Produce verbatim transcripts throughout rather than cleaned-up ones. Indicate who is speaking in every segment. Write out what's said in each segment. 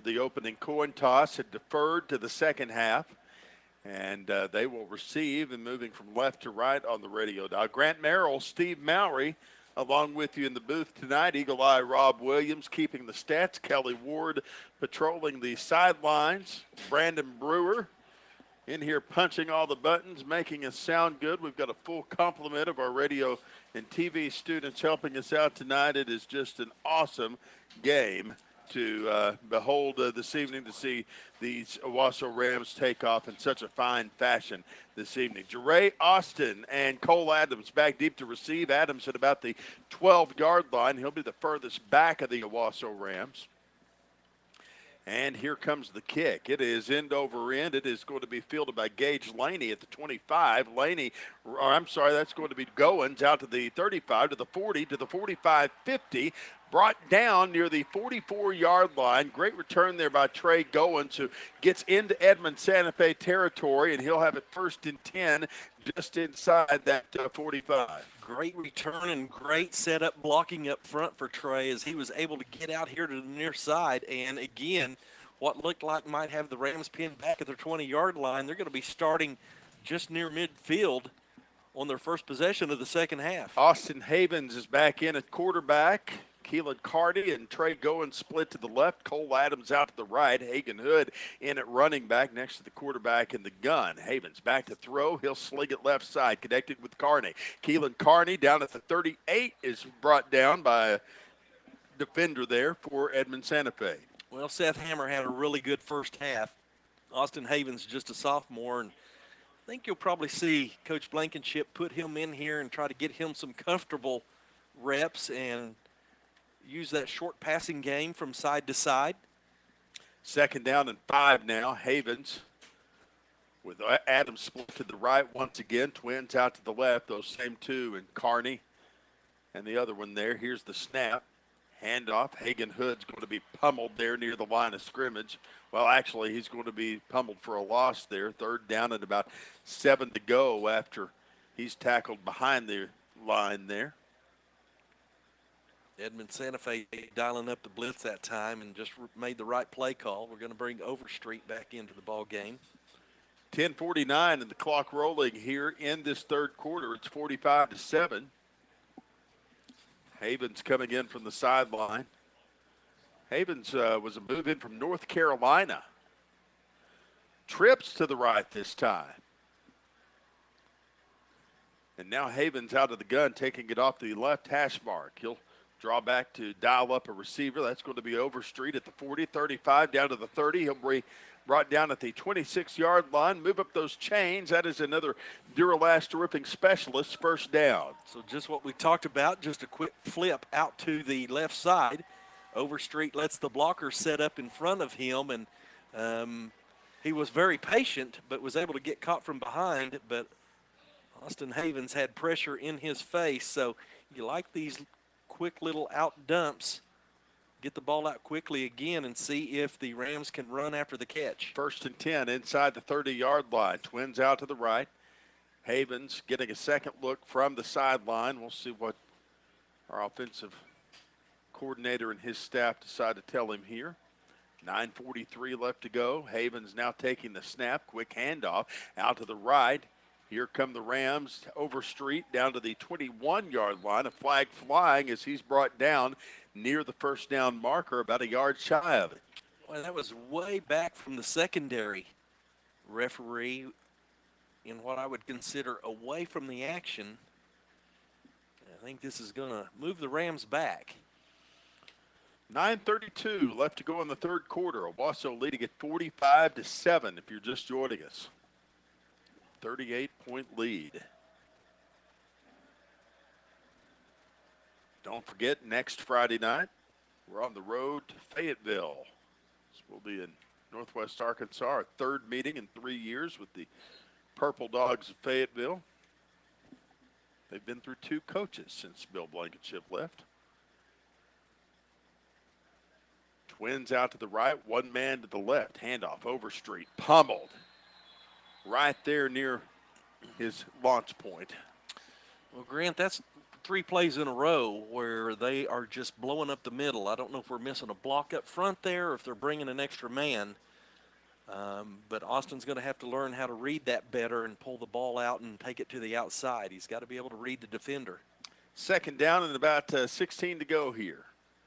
Speaker 1: the opening coin toss had deferred to the second half. And uh, they will receive, and moving from left to right on the radio dial. Grant Merrill, Steve Mowry, along with you in the booth tonight. Eagle Eye Rob Williams keeping the stats. Kelly Ward patrolling the sidelines. Brandon Brewer in here punching all the buttons, making us sound good. We've got a full complement of our radio and T V students helping us out tonight. It is just an awesome game to uh, behold uh, this evening, to see these Owasso Rams take off in such a fine fashion this evening. Jeray Austin and Cole Adams back deep to receive. Adams at about the twelve-yard line. He'll be the furthest back of the Owasso Rams. And here comes the kick. It is end over end. It is going to be fielded by Gage Laney at the twenty-five. Laney, or I'm sorry, that's going to be Goins out to the thirty-five, to the forty, to the forty-five, fifty. Brought down near the forty-four-yard line. Great return there by Trey Goins, who gets into Edmond Santa Fe territory, and he'll have it first and ten just inside that uh, forty-five.
Speaker 2: Great return and great setup blocking up front for Trey as he was able to get out here to the near side. And again, what looked like might have the Rams pinned back at their twenty-yard line, they're going to be starting just near midfield on their first possession of the second half.
Speaker 1: Austin Havens is back in at quarterback. Keelan Carty and Trey Goins split to the left. Cole Adams out to the right. Hagan Hood in at running back next to the quarterback in the gun. Havens back to throw. He'll sling it left side, connected with Carney. Keelan Carney down at the thirty-eight is brought down by a defender there for Edmond Santa Fe.
Speaker 2: Well, Seth Hammer had a really good first half. Austin Havens just a sophomore, and I think you'll probably see Coach Blankenship put him in here and try to get him some comfortable reps and use that short passing game from side to side.
Speaker 1: Second down and five now. Havens with Adams split to the right once again. Twins out to the left. Those same two, and Carney and the other one there. Here's the snap. Handoff. Hagan Hood's going to be pummeled there near the line of scrimmage. Well, actually, he's going to be pummeled for a loss there. Third down and about seven to go after he's tackled behind the line there.
Speaker 2: Edmond Santa Fe dialing up the blitz that time and just made the right play call. We're going to bring Overstreet back into the ball game.
Speaker 1: ten forty-nine and the clock rolling here in this third quarter. It's forty-five to seven. Havens coming in from the sideline. Havens uh, was a move in from North Carolina. Trips to the right this time. And now Havens out of the gun, taking it off the left hash mark. He'll draw back to dial up a receiver. That's going to be Overstreet at the forty, thirty-five, down to the thirty. He'll be brought down at the twenty-six-yard line. Move up those chains. That is another Duralast Roofing Specialist first down.
Speaker 2: So just what we talked about, just a quick flip out to the left side. Overstreet lets the blocker set up in front of him, and um, he was very patient but was able to get caught from behind. But Austin Havens had pressure in his face, so you like these quick little out dumps. Get the ball out quickly again and see if the Rams can run after the catch.
Speaker 1: First and ten inside the thirty-yard line. Twins out to the right. Havens getting a second look from the sideline. We'll see what our offensive coordinator and his staff decide to tell him here. nine forty-three left to go. Havens now taking the snap. Quick handoff out to the right. Here come the Rams. Overstreet down to the twenty-one-yard line. A flag flying as he's brought down near the first down marker, about a yard shy of it.
Speaker 2: Well, that was way back from the secondary referee in what I would consider away from the action. I think this is going to move the Rams back.
Speaker 1: nine thirty-two left to go in the third quarter. Owasso leading at forty-five to seven if you're just joining us. thirty-eight point lead. Don't forget, next Friday night, we're on the road to Fayetteville. This will be in Northwest Arkansas, our third meeting in three years with the Purple Dogs of Fayetteville. They've been through two coaches since Bill Blankenship left. Twins out to the right, one man to the left. Handoff, Overstreet, pummeled. Right there near his launch point.
Speaker 2: Well, Grant, that's three plays in a row where they are just blowing up the middle. I don't know if we're missing a block up front there or if they're bringing an extra man. Um, but Austin's going to have to learn how to read that better and pull the ball out and take it to the outside. He's got to be able to read the defender.
Speaker 1: Second down and about uh, sixteen to go here.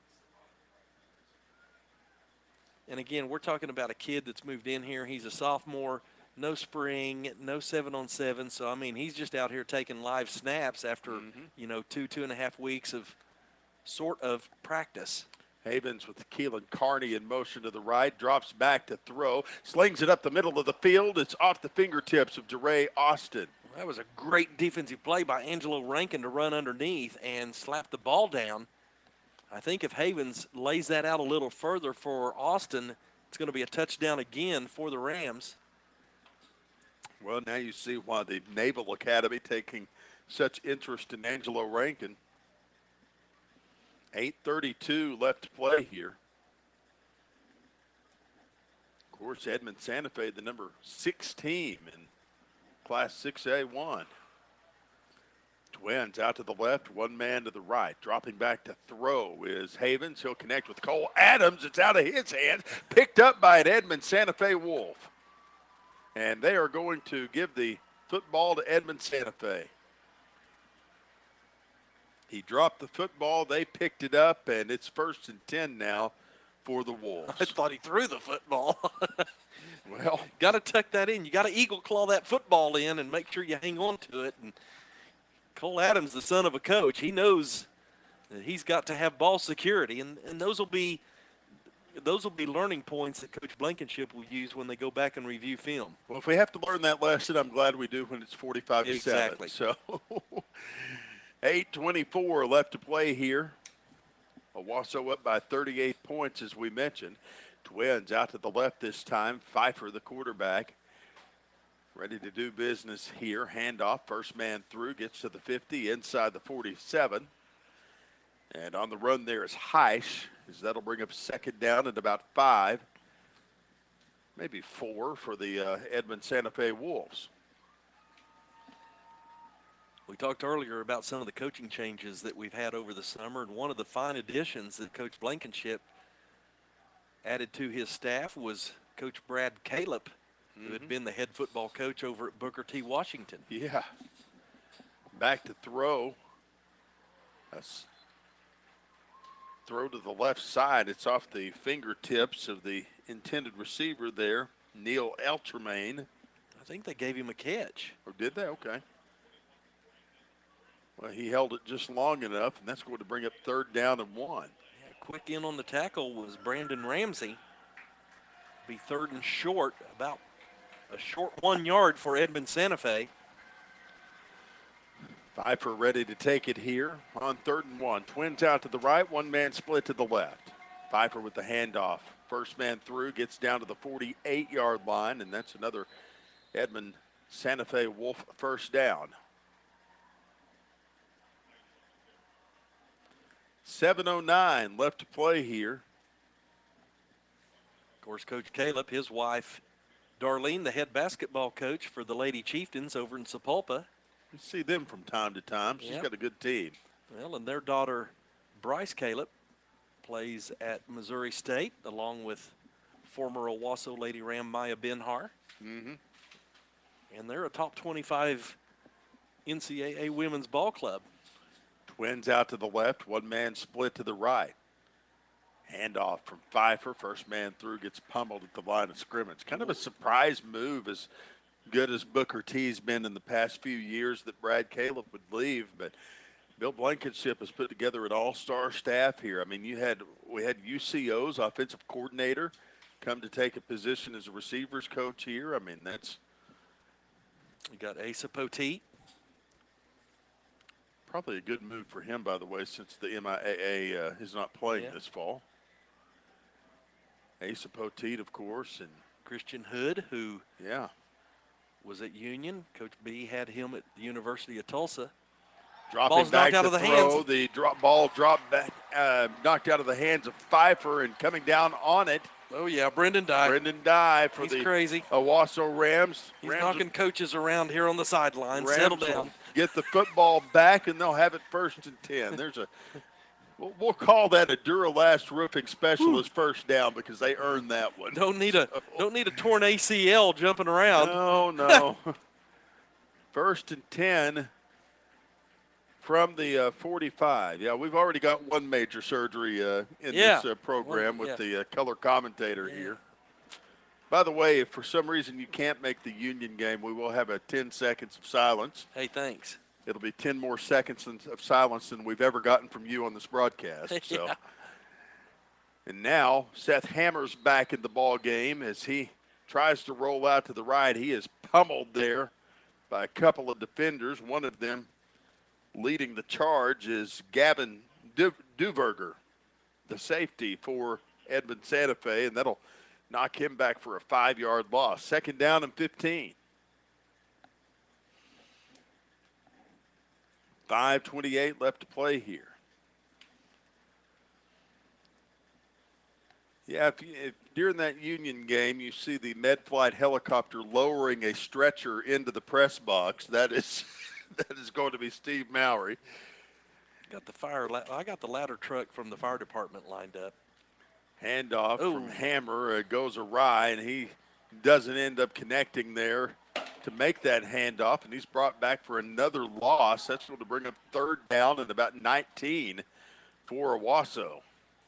Speaker 2: And again, we're talking about a kid that's moved in here. He's a sophomore, no spring, no seven on seven. So, I mean, he's just out here taking live snaps after, mm-hmm. you know, two, two and a half weeks of sort of practice.
Speaker 1: Havens with Keelan Carney in motion to the right, drops back to throw, slings it up the middle of the field. It's off the fingertips of DeRay Austin.
Speaker 2: Well, that was a great defensive play by Angelo Rankin to run underneath and slap the ball down. I think if Havens lays that out a little further for Austin, it's going to be a touchdown again for the Rams.
Speaker 1: Well, now you see why the Naval Academy taking such interest in Angelo Rankin. eight thirty-two left to play here. Of course, Edmond Santa Fe, the number six team in Class six A one. Twins out to the left, one man to the right. Dropping back to throw is Havens. He'll connect with Cole Adams. It's out of his hands, picked up by an Edmond Santa Fe Wolf. And they are going to give the football to Edmond Santa Fe. He dropped the football, they picked it up, and it's first and ten now for the Wolves.
Speaker 2: I thought he threw the football.
Speaker 1: Well,
Speaker 2: got to tuck that in. You got to eagle claw that football in and make sure you hang on to it. And Cole Adams, the son of a coach, he knows that he's got to have ball security, and, and those will be those will be learning points that Coach Blankenship will use when they go back and review film.
Speaker 1: Well, if we have to learn that lesson, I'm glad we do when it's forty-five to
Speaker 2: exactly.
Speaker 1: seven. So eight twenty-four left to play here. Owasso up by thirty-eight points, as we mentioned. Twins out to the left this time. Pfeiffer, the quarterback, ready to do business here. Handoff, first man through, gets to the fifty, inside the forty-seven. And on the run there is Heisch, as that'll bring up second down at about five, maybe four for the uh, Edmond Santa Fe Wolves.
Speaker 2: We talked earlier about some of the coaching changes that we've had over the summer, and one of the fine additions that Coach Blankenship added to his staff was Coach Brad Caleb, mm-hmm. who had been the head football coach over at Booker T. Washington.
Speaker 1: Yeah. Back to throw. That's throw to the left side. It's off the fingertips of the intended receiver there, Neil Eltremain.
Speaker 2: I think they gave him a catch.
Speaker 1: Oh, did they? Okay. Well, he held it just long enough, and that's going to bring up third down and one.
Speaker 2: Yeah, quick in on the tackle was Brandon Ramsey. Be third and short, about a short one yard for Edmond Santa Fe.
Speaker 1: Pfeiffer ready to take it here on third and one. Twins out to the right, one man split to the left. Pfeiffer with the handoff. First man through, gets down to the forty-eight yard line, and that's another Edmond Santa Fe Wolf first down. seven oh nine left to play here.
Speaker 2: Of course, Coach Caleb, his wife, Darlene, the head basketball coach for the Lady Chieftains over in Sapulpa.
Speaker 1: You see them from time to time. She's
Speaker 2: yep.
Speaker 1: got a good team.
Speaker 2: Well, and their daughter, Bryce Caleb, plays at Missouri State along with former Owasso Lady Ram Maya Benhar.
Speaker 1: Mm-hmm.
Speaker 2: And they're a top twenty-five N C double A women's ball club.
Speaker 1: Twins out to the left, one man split to the right. Handoff from Pfeiffer. First man through, gets pummeled at the line of scrimmage. Kind of a surprise move, as good as Booker T's been in the past few years, that Brad Caleb would leave. But Bill Blankenship has put together an all-star staff here. I mean, you had we had U C O's offensive coordinator come to take a position as a receivers coach here. I mean, that's
Speaker 2: you got Asa Poteet.
Speaker 1: Probably a good move for him, by the way, since the M I A A uh, is not playing
Speaker 2: yeah.
Speaker 1: this fall. Asa Poteet, of course, and
Speaker 2: Christian Hood, who
Speaker 1: yeah
Speaker 2: was at Union. Coach B had him at the University of Tulsa.
Speaker 1: Dropping
Speaker 2: Ball's
Speaker 1: back
Speaker 2: knocked out
Speaker 1: to
Speaker 2: of the
Speaker 1: throw.
Speaker 2: hands.
Speaker 1: The drop ball dropped back, uh, knocked out of the hands of Pfeiffer, and coming down on it,
Speaker 2: Oh, yeah, Brendan Dye.
Speaker 1: Brendan Dye for
Speaker 2: He's
Speaker 1: the
Speaker 2: crazy.
Speaker 1: Owasso Rams.
Speaker 2: He's
Speaker 1: Rams
Speaker 2: knocking coaches around here on the sideline.
Speaker 1: Rams
Speaker 2: Settle
Speaker 1: will
Speaker 2: down.
Speaker 1: get the football back, and they'll have it first and ten. There's a we'll, we'll call that a Duralast roofing specialist first down because they earned that one.
Speaker 2: Don't need a don't need a torn A C L jumping around.
Speaker 1: No, no. First and ten from the uh, forty-five. Yeah, we've already got one major surgery uh, in
Speaker 2: Yeah.
Speaker 1: this uh, program
Speaker 2: One-
Speaker 1: with
Speaker 2: yeah.
Speaker 1: the uh, color commentator here. By the way, if for some reason you can't make the Union game, we will have a ten seconds of silence.
Speaker 2: Hey, thanks.
Speaker 1: It'll be ten more seconds of silence than we've ever gotten from you on this broadcast. So,
Speaker 2: Yeah.
Speaker 1: And now Seth Hammer's back in the ball game as he tries to roll out to the right. He is pummeled there by a couple of defenders. One of them leading the charge is Gavin Du- Duverger, the safety for Edmond Santa Fe, and that'll knock him back for a five-yard loss. Second down and fifteen. five twenty-eight left to play here. Yeah, if, you, if during that Union game you see the Medflight helicopter lowering a stretcher into the press box, that is that is going to be Steve Mowry.
Speaker 2: Got the fire. La- I got the ladder truck from the fire department lined up.
Speaker 1: Handoff
Speaker 2: Ooh.
Speaker 1: from Hammer uh, goes awry, and he doesn't end up connecting there to make that handoff, and he's brought back for another loss. That's going to bring up third down and about nineteen for Owasso.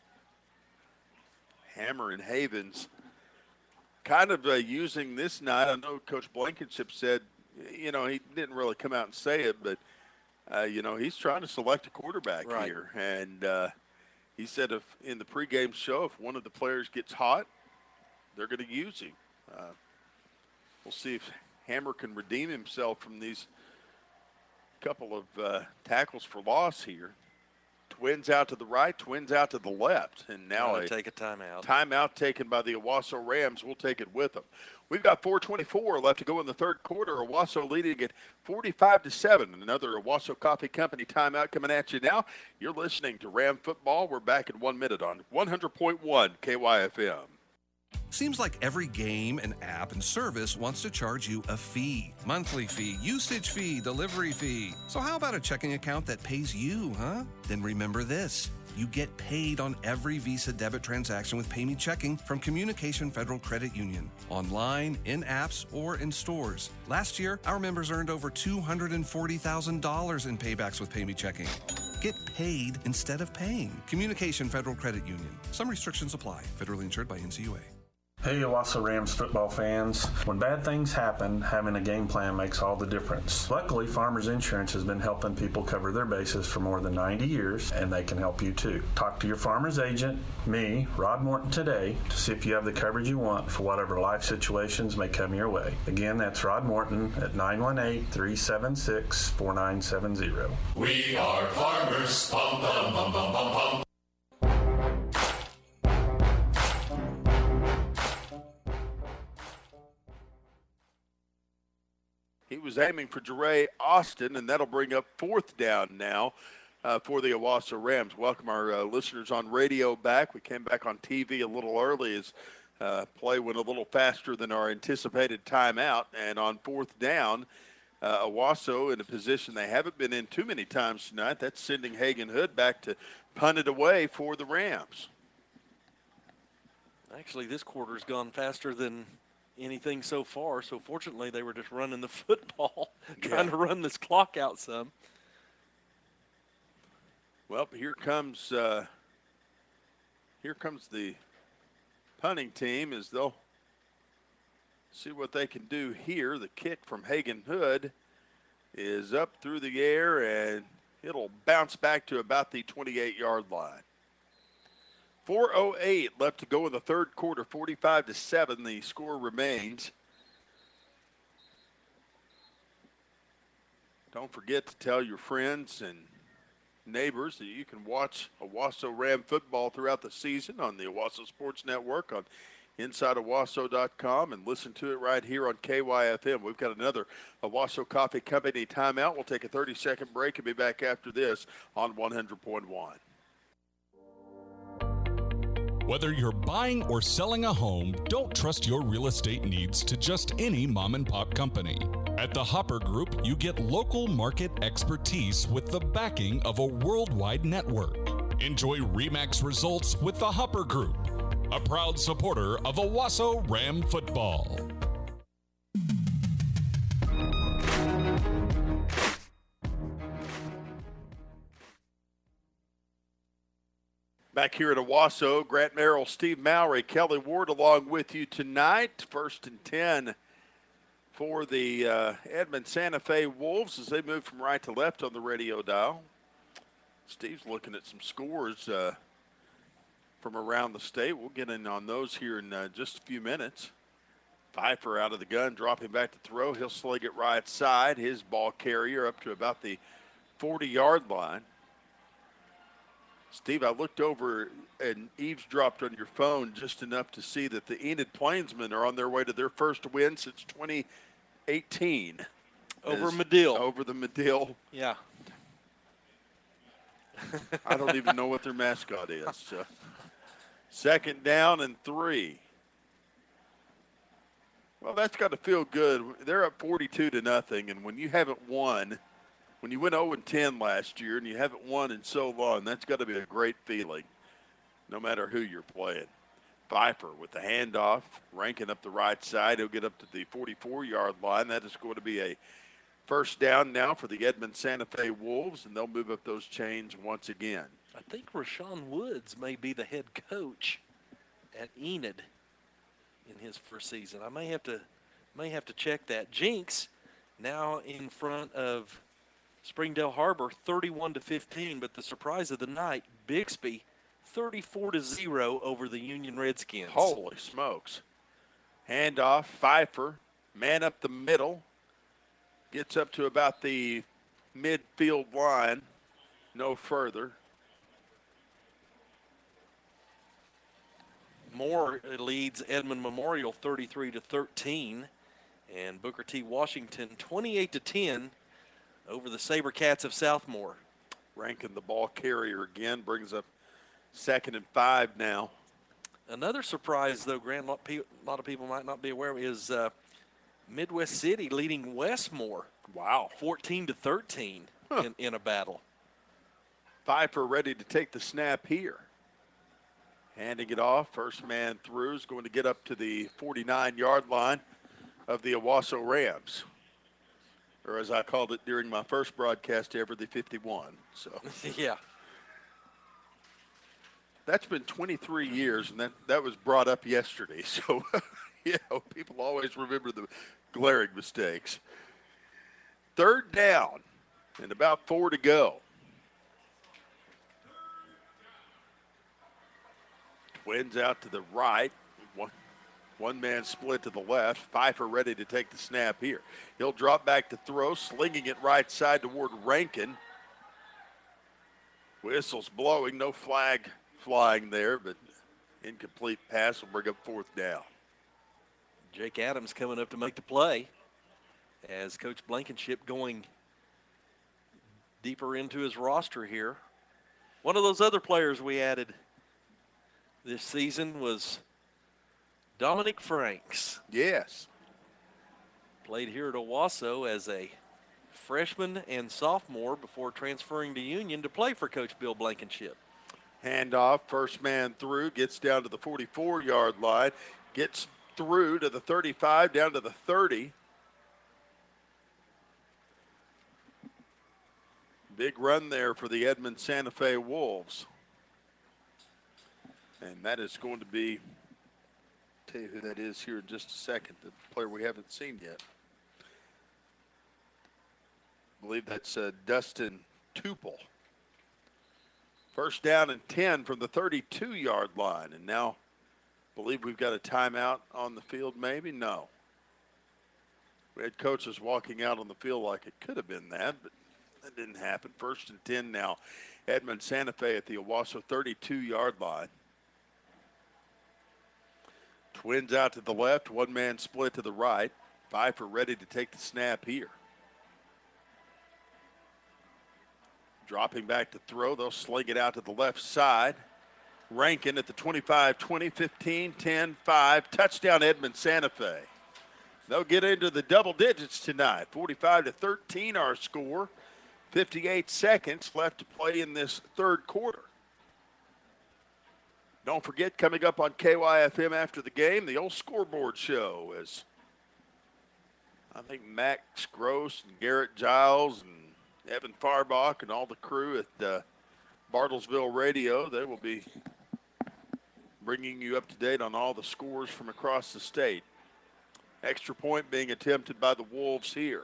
Speaker 1: Hammer and Havens kind of uh, using this night. I know Coach Blankenship said, you know, he didn't really come out and say it, but, uh, you know, he's trying to select a quarterback
Speaker 2: Right.
Speaker 1: here. And uh, he said if in the pregame show, if one of the players gets hot, they're going to use him. Uh, we'll see if Hammer can redeem himself from these couple of uh, tackles for loss here. Twins out to the right, twins out to the left. And now
Speaker 2: Gotta
Speaker 1: a
Speaker 2: take a timeout.
Speaker 1: timeout taken by the Owasso Rams. We'll take it with them. We've got four twenty-four left to go in the third quarter. Owasso leading at forty-five to seven. Another Owasso Coffee Company timeout coming at you now. You're listening to Ram Football. We're back in one minute on one hundred point one K Y F M.
Speaker 3: Seems like every game and app and service wants to charge you a fee. Monthly fee, usage fee, delivery fee. So how about a checking account that pays you, huh? Then remember this. You get paid on every Visa debit transaction with PayMe Checking from Communication Federal Credit Union. Online, in apps, or in stores. Last year, our members earned over two hundred forty thousand dollars in paybacks with PayMe Checking. Get paid instead of paying. Communication Federal Credit Union. Some restrictions apply. Federally insured by N C U A.
Speaker 4: Hey, Owasso Rams football fans. When bad things happen, having a game plan makes all the difference. Luckily, Farmers Insurance has been helping people cover their bases for more than ninety years, and they can help you too. Talk to your Farmers agent, me, Rod Morton, today to see if you have the coverage you want for whatever life situations may come your way. Again, that's Rod Morton at nine one eight, three seven six, four nine seven zero.
Speaker 5: We are farmers. Bum, bum, bum, bum, bum, bum.
Speaker 1: He was aiming for Jeray Austin, and that'll bring up fourth down now uh, for the Owasso Rams. Welcome our uh, listeners on radio back. We came back on T V a little early as uh, play went a little faster than our anticipated timeout. And on fourth down, uh, Owasso in a position they haven't been in too many times tonight. That's sending Hagen Hood back to punt it away for the Rams.
Speaker 2: Actually, this quarter's gone faster than anything so far, so fortunately they were just running the football, trying
Speaker 1: Yeah.
Speaker 2: to run this clock out some.
Speaker 1: Well, here comes uh, here comes the punting team as they'll see what they can do here. The kick from Hagen Hood is up through the air, and it'll bounce back to about the twenty-eight-yard line. four oh eight left to go in the third quarter, forty-five to seven. The score remains. Don't forget to tell your friends and neighbors that you can watch Owasso Ram football throughout the season on the Owasso Sports Network on inside owasso dot com, and listen to it right here on K Y F M. We've got another Owasso Coffee Company timeout. We'll take a thirty-second break and be back after this on one hundred point one.
Speaker 6: Whether you're buying or selling a home, don't trust your real estate needs to just any mom and pop company. At the Hopper Group, you get local market expertise with the backing of a worldwide network. Enjoy RE/MAX results with the Hopper Group, a proud supporter of Owasso Ram football.
Speaker 1: Back here at Owasso, Grant Merrill, Steve Mowry, Kelly Ward along with you tonight. First and ten for the uh, Edmond Santa Fe Wolves as they move from right to left on the radio dial. Steve's looking at some scores uh, from around the state. We'll get in on those here in uh, just a few minutes. Pfeiffer out of the gun, dropping back to throw. He'll sling it right side. His ball carrier up to about the forty-yard line. Steve, I looked over and eavesdropped on your phone just enough to see that the Enid Plainsmen are on their way to their first win since twenty eighteen.
Speaker 2: Over Medill.
Speaker 1: Over the Medill.
Speaker 2: Yeah.
Speaker 1: I don't even know what their mascot is. So. Second down and three. Well, that's got to feel good. They're up forty-two to nothing, and when you haven't won – when you went oh and ten last year and you haven't won in so long, that's got to be a great feeling, no matter who you're playing. Pfeiffer with the handoff, ranking up the right side. He'll get up to the forty-four-yard line. That is going to be a first down now for the Edmond Santa Fe Wolves, and they'll move up those chains once again.
Speaker 2: I think Rashawn Woods may be the head coach at Enid in his first season. I may have to may have to check that. Jinx now in front of Springdale Harbor thirty-one to fifteen, but the surprise of the night, Bixby thirty-four to zero over the Union Redskins.
Speaker 1: Holy smokes. Handoff, Pfeiffer, man up the middle, gets up to about the midfield line, no further.
Speaker 2: Moore leads Edmond Memorial thirty-three to thirteen, and Booker T. Washington twenty-eight to ten over the SaberCats of Southmore.
Speaker 1: Ranking the ball carrier again, brings up second and five now.
Speaker 2: Another surprise, though, Grant, a lot of people might not be aware of, is uh, Midwest City leading Westmore.
Speaker 1: Wow.
Speaker 2: fourteen to thirteen huh. in, in a battle.
Speaker 1: Pfeiffer ready to take the snap here. Handing it off, first man through is going to get up to the forty-nine-yard line of the Owasso Rams. Or as I called it during my first broadcast ever, the fifty-one. So
Speaker 2: yeah.
Speaker 1: That's been twenty-three years, and that, that was brought up yesterday. So, you know, people always remember the glaring mistakes. Third down and about four to go. Twins out to the right. One, one man split to the left. Pfeiffer ready to take the snap here. He'll drop back to throw, slinging it right side toward Rankin. Whistle's blowing, no flag flying there, but incomplete pass will bring up fourth down.
Speaker 2: Jake Adams coming up to make the play as Coach Blankenship going deeper into his roster here. One of those other players we added this season was Dominic Franks.
Speaker 1: Yes.
Speaker 2: Played here at Owasso as a freshman and sophomore before transferring to Union to play for Coach Bill Blankenship.
Speaker 1: Handoff, first man through, gets down to the forty-four-yard line, gets through to the thirty-five, down to the thirty. Big run there for the Edmond Santa Fe Wolves. And that is going to be, I'll tell you who that is here in just a second, the player we haven't seen yet. I believe that's uh, Dustin Tupel. First down and ten from the thirty-two-yard line. And now I believe we've got a timeout on the field, maybe? No. We had coaches walking out on the field like it could have been that, but that didn't happen. First and ten now. Edmond Santa Fe at the Owasso thirty-two-yard line. Twins out to the left, one man split to the right. Pfeiffer ready to take the snap here. Dropping back to throw, they'll sling it out to the left side. Rankin at the twenty-five twenty, fifteen ten five. Touchdown Edmond Santa Fe. They'll get into the double digits tonight. forty-five to thirteen our score. fifty-eight seconds left to play in this third quarter. Don't forget, coming up on K Y F M after the game, the old scoreboard show is, I think, Max Gross and Garrett Giles and Evan Farbach and all the crew at uh, Bartlesville Radio. They will be bringing you up to date on all the scores from across the state. Extra point being attempted by the Wolves here.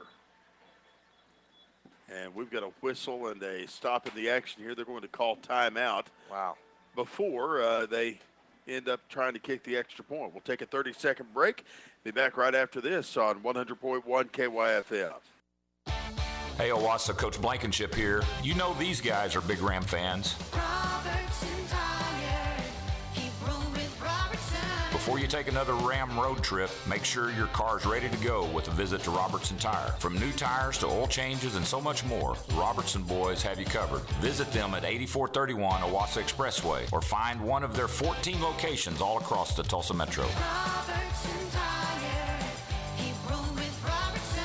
Speaker 1: And we've got a whistle and a stop in the action here. They're going to call timeout.
Speaker 2: Wow. Before
Speaker 1: uh, they end up trying to kick the extra point. We'll take a thirty-second break. Be back right after this on one hundred point one K Y F M.
Speaker 7: Hey, Owasso, Coach Blankenship here. You know these guys are big Ram fans.
Speaker 8: Robertson Tire. Keep rolling with Robertson.
Speaker 7: Before you take another Ram road trip, make sure your car's ready to go with a visit to Robertson Tire. From new tires to oil changes and so much more, the Robertson boys have you covered. Visit them at eighty-four thirty-one Owasso Expressway or find one of their fourteen locations all across the Tulsa Metro.
Speaker 8: Robertson Tire. Keep rolling with Robertson.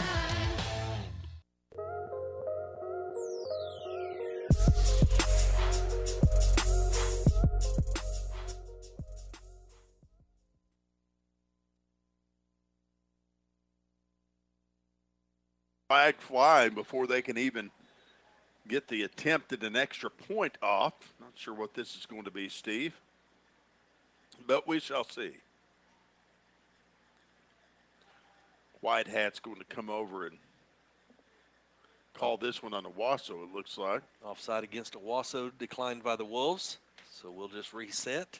Speaker 1: Flag flying before they can even get the attempt at an extra point off. Not sure what this is going to be, Steve, but we shall see. White Hat's going to come over and call this one on Owasso, it looks like.
Speaker 2: Offside against Owasso declined by the Wolves, so we'll just reset.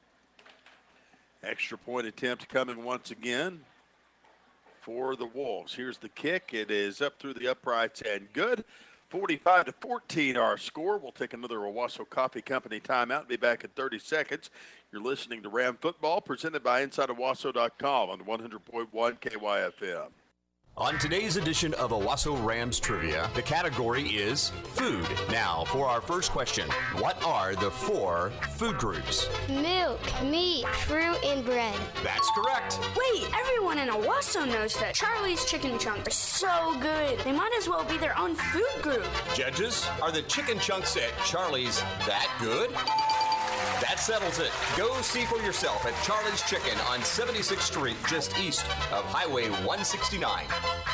Speaker 1: Extra point attempt coming once again for the Wolves. Here's the kick. It is up through the uprights and good. forty-five to fourteen our score. We'll take another Owasso Coffee Company timeout. Be back in thirty seconds. You're listening to Ram Football presented by Inside Owasso dot com on one hundred point one K Y F M.
Speaker 9: On today's edition of Owasso Rams Trivia, the category is food. Now, for our first question, what are the four food groups?
Speaker 10: Milk, meat, fruit, and bread.
Speaker 9: That's correct.
Speaker 11: Wait, everyone in Owasso knows that Charlie's Chicken Chunks are so good. They might as well be their own food group.
Speaker 9: Judges, are the chicken chunks at Charlie's that good? That settles it. Go see for yourself at Charlie's Chicken on seventy-sixth Street, just east of Highway one sixty-nine.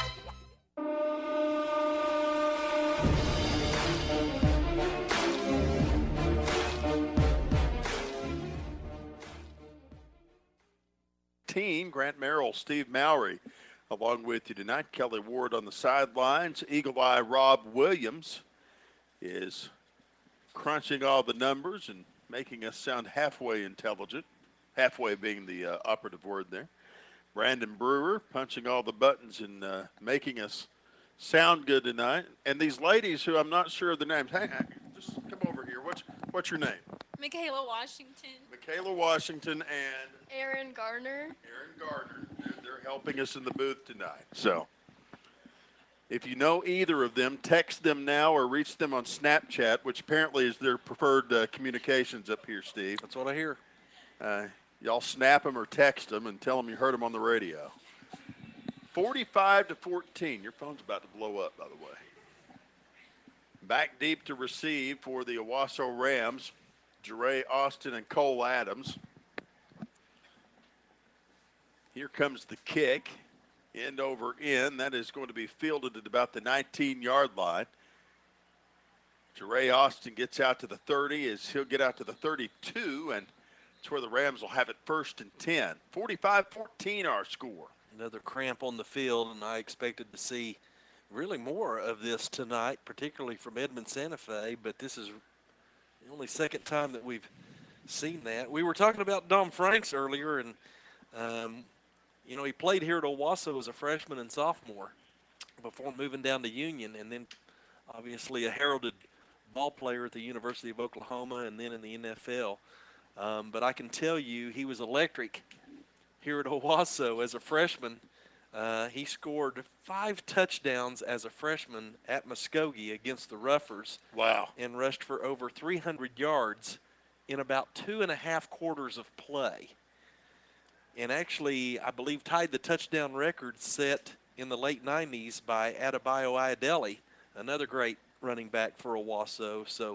Speaker 1: Team Grant Merrill, Steve Mowry, along with you tonight. Kelly Ward on the sidelines. Eagle Eye Rob Williams is crunching all the numbers and making us sound halfway intelligent, halfway being the uh, operative word there. Brandon Brewer punching all the buttons and uh, making us sound good tonight. And these ladies who I'm not sure of the names, hang on, just come over here. What's, what's your name?
Speaker 12: Michaela Washington.
Speaker 1: Michaela Washington and
Speaker 12: Aaron Gardner.
Speaker 1: Aaron Gardner. They're, they're helping us in the booth tonight. So if you know either of them, text them now or reach them on Snapchat, which apparently is their preferred uh, communications up here, Steve.
Speaker 2: That's what I hear.
Speaker 1: Uh, y'all snap them or text them and tell them you heard them on the radio. forty-five to fourteen. Your phone's about to blow up, by the way. Back deep to receive for the Owasso Rams, Jeray Austin and Cole Adams. Here comes the kick. End over end. That is going to be fielded at about the nineteen-yard line. Jeray Austin gets out to the thirty as he'll get out to the thirty-two, and that's where the Rams will have it first and ten. forty-five fourteen our score.
Speaker 2: Another cramp on the field, and I expected to see really more of this tonight, particularly from Edmond Santa Fe, but this is the only second time that we've seen that. We were talking about Dom Franks earlier, and um, you know, he played here at Owasso as a freshman and sophomore before moving down to Union, and then obviously a heralded ball player at the University of Oklahoma and then in the N F L. Um, but I can tell you he was electric here at Owasso as a freshman. Uh, he scored five touchdowns as a freshman at Muskogee against the Roughers.
Speaker 1: Wow.
Speaker 2: And rushed for over three hundred yards in about two and a half quarters of play. And actually, I believe, tied the touchdown record set in the late nineties by Adebayo Ayodele, another great running back for Owasso. So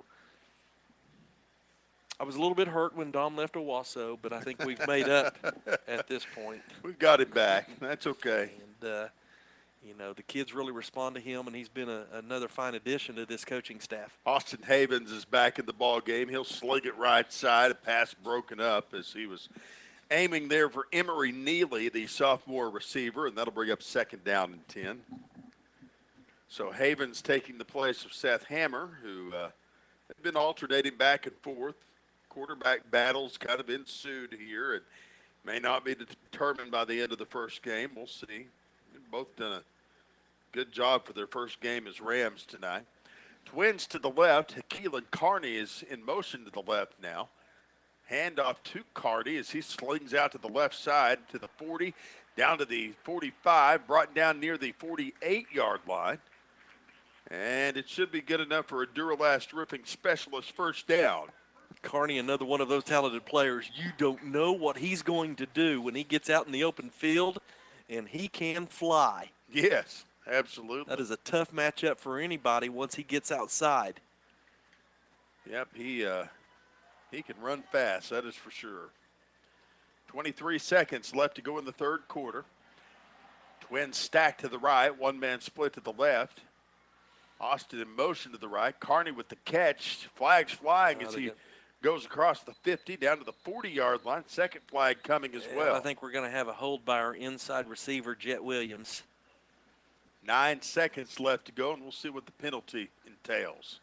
Speaker 2: I was a little bit hurt when Dom left Owasso, but I think we've made up at this point.
Speaker 1: We've got him back. That's okay.
Speaker 2: And, uh, you know, the kids really respond to him, and he's been a, another fine addition to this coaching staff.
Speaker 1: Austin Havens is back in the ball game. He'll sling it right side. A pass broken up as he was aiming there for Emery Neely, the sophomore receiver, and that'll bring up second down and ten. So Havens taking the place of Seth Hammer, who uh, had been alternating back and forth. Quarterback battles kind of ensued here. It may not be determined by the end of the first game. We'll see. They've both done a good job for their first game as Rams tonight. Twins to the left. Keelan Carney is in motion to the left now. Handoff to Carney as he slings out to the left side to the forty, down to the forty-five, brought down near the forty-eight-yard line. And it should be good enough for a Duralast Roofing Specialist first down.
Speaker 2: Carney, another one of those talented players. You don't know what he's going to do when he gets out in the open field, and he can fly.
Speaker 1: Yes, absolutely.
Speaker 2: That is a tough matchup for anybody once he gets outside.
Speaker 1: Yep, he uh, he can run fast, that is for sure. twenty-three seconds left to go in the third quarter. Twins stacked to the right, one-man split to the left. Austin in motion to the right. Carney with the catch. Flags flying
Speaker 2: Oh,
Speaker 1: as
Speaker 2: they
Speaker 1: he
Speaker 2: get-
Speaker 1: goes across the fifty down to the forty-yard line. Second flag coming as well.
Speaker 2: I think we're going to have a hold by our inside receiver, Jet Williams.
Speaker 1: Nine seconds left to go, and we'll see what the penalty entails.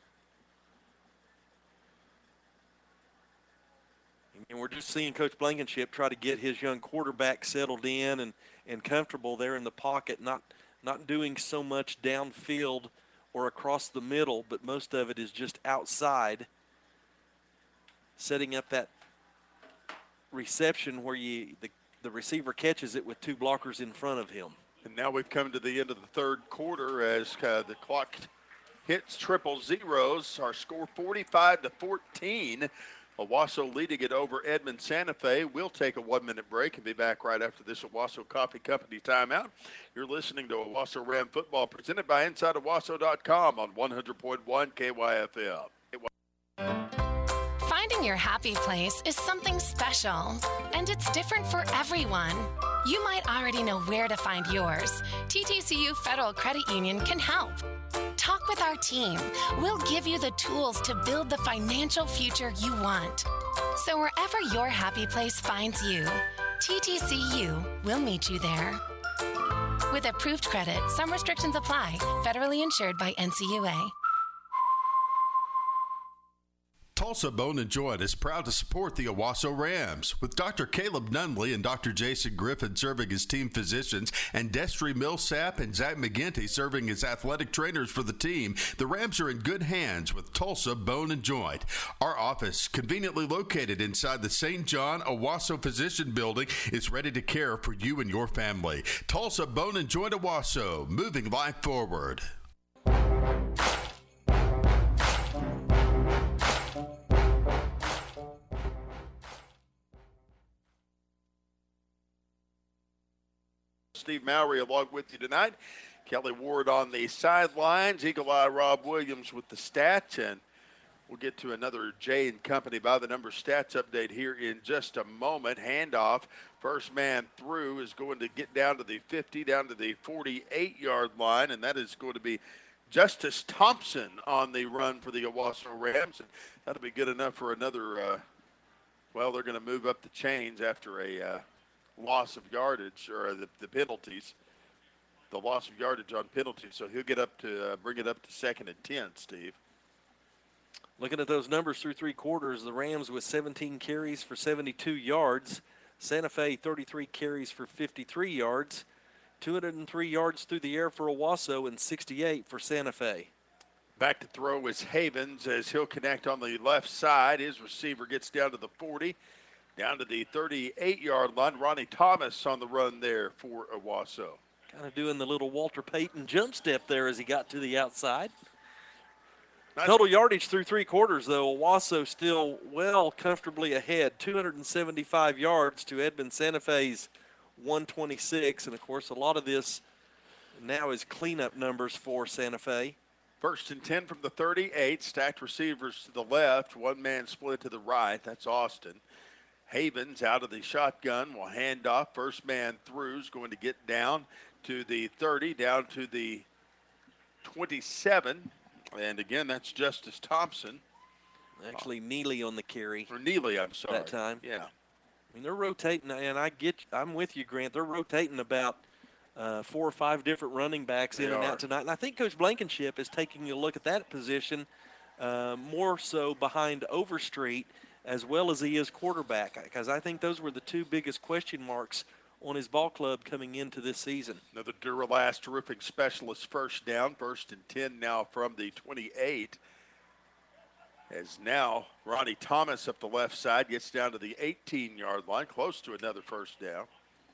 Speaker 2: And we're just seeing Coach Blankenship try to get his young quarterback settled in and, and comfortable there in the pocket, not not doing so much downfield or across the middle, but most of it is just outside, setting up that reception where you the, the receiver catches it with two blockers in front of him.
Speaker 1: And now we've come to the end of the third quarter as uh, the clock hits triple zeros. Our score forty-five to fourteen. Owasso leading it over Edmond Santa Fe. We'll take a one-minute break and be back right after this Owasso Coffee Company timeout. You're listening to Owasso Ram Football presented by Inside Owasso dot com on one hundred point one K Y F L.
Speaker 13: Finding your happy place is something special, and it's different for everyone. You might already know where to find yours. T T C U Federal Credit Union can help. Talk with our team. We'll give you the tools to build the financial future you want. So wherever your happy place finds you, T T C U will meet you there. With approved credit, some restrictions apply. Federally insured by N C U A.
Speaker 14: Tulsa Bone and Joint is proud to support the Owasso Rams. With Doctor Caleb Nunley and Doctor Jason Griffin serving as team physicians and Destry Millsap and Zach McGinty serving as athletic trainers for the team, the Rams are in good hands with Tulsa Bone and Joint. Our office, conveniently located inside the Saint John Owasso Physician Building, is ready to care for you and your family. Tulsa Bone and Joint Owasso, moving life forward.
Speaker 1: Steve Mowry along with you tonight. Kelly Ward on the sidelines. Eagle Eye Rob Williams with the stats. And we'll get to another Jay and Company by the number stats update here in just a moment. Handoff. First man through is going to get down to the fifty, down to the forty-eight-yard line. And that is going to be Justice Thompson on the run for the Owasso Rams. And that'll be good enough for another, uh, well, they're going to move up the chains after a uh, loss of yardage, or the, the penalties, the loss of yardage on penalties. So he'll get up to uh, bring it up to second and ten, Steve.
Speaker 2: Looking at those numbers through three quarters, the Rams with seventeen carries for seventy-two yards. Santa Fe thirty-three carries for fifty-three yards. two hundred three yards through the air for Owasso and sixty-eight for Santa Fe.
Speaker 1: Back to throw is Havens as he'll connect on the left side. His receiver gets down to the forty. Down to the thirty-eight-yard line. Ronnie Thomas on the run there for Owasso.
Speaker 2: Kind of doing the little Walter Payton jump step there as he got to the outside.
Speaker 1: Nice.
Speaker 2: Total yardage through three quarters, though. Owasso still well comfortably ahead. two hundred seventy-five yards to Edmond Santa Fe's one twenty-six. And, of course, a lot of this now is cleanup numbers for Santa Fe.
Speaker 1: First and ten from the thirty-eight. Stacked receivers to the left. One man split to the right. That's Austin. Havens out of the shotgun will hand off. First man through is going to get down to the thirty, down to the twenty-seven. And again, that's Justice Thompson.
Speaker 2: Actually, Neely on the carry.
Speaker 1: Or Neely, I'm sorry.
Speaker 2: That time.
Speaker 1: Yeah.
Speaker 2: I mean, they're rotating, and I get, I'm with you, Grant. They're rotating about uh, four or five different running backs
Speaker 1: They
Speaker 2: in and
Speaker 1: are.
Speaker 2: out tonight. And I think Coach Blankenship is taking a look at that position uh, more so behind Overstreet as well as he is quarterback, because I think those were the two biggest question marks on his ball club coming into this season.
Speaker 1: Another Duralast Roofing Specialist first down. First and ten now from the twenty-eight. As now Ronnie Thomas up the left side gets down to the eighteen-yard line, close to another first down.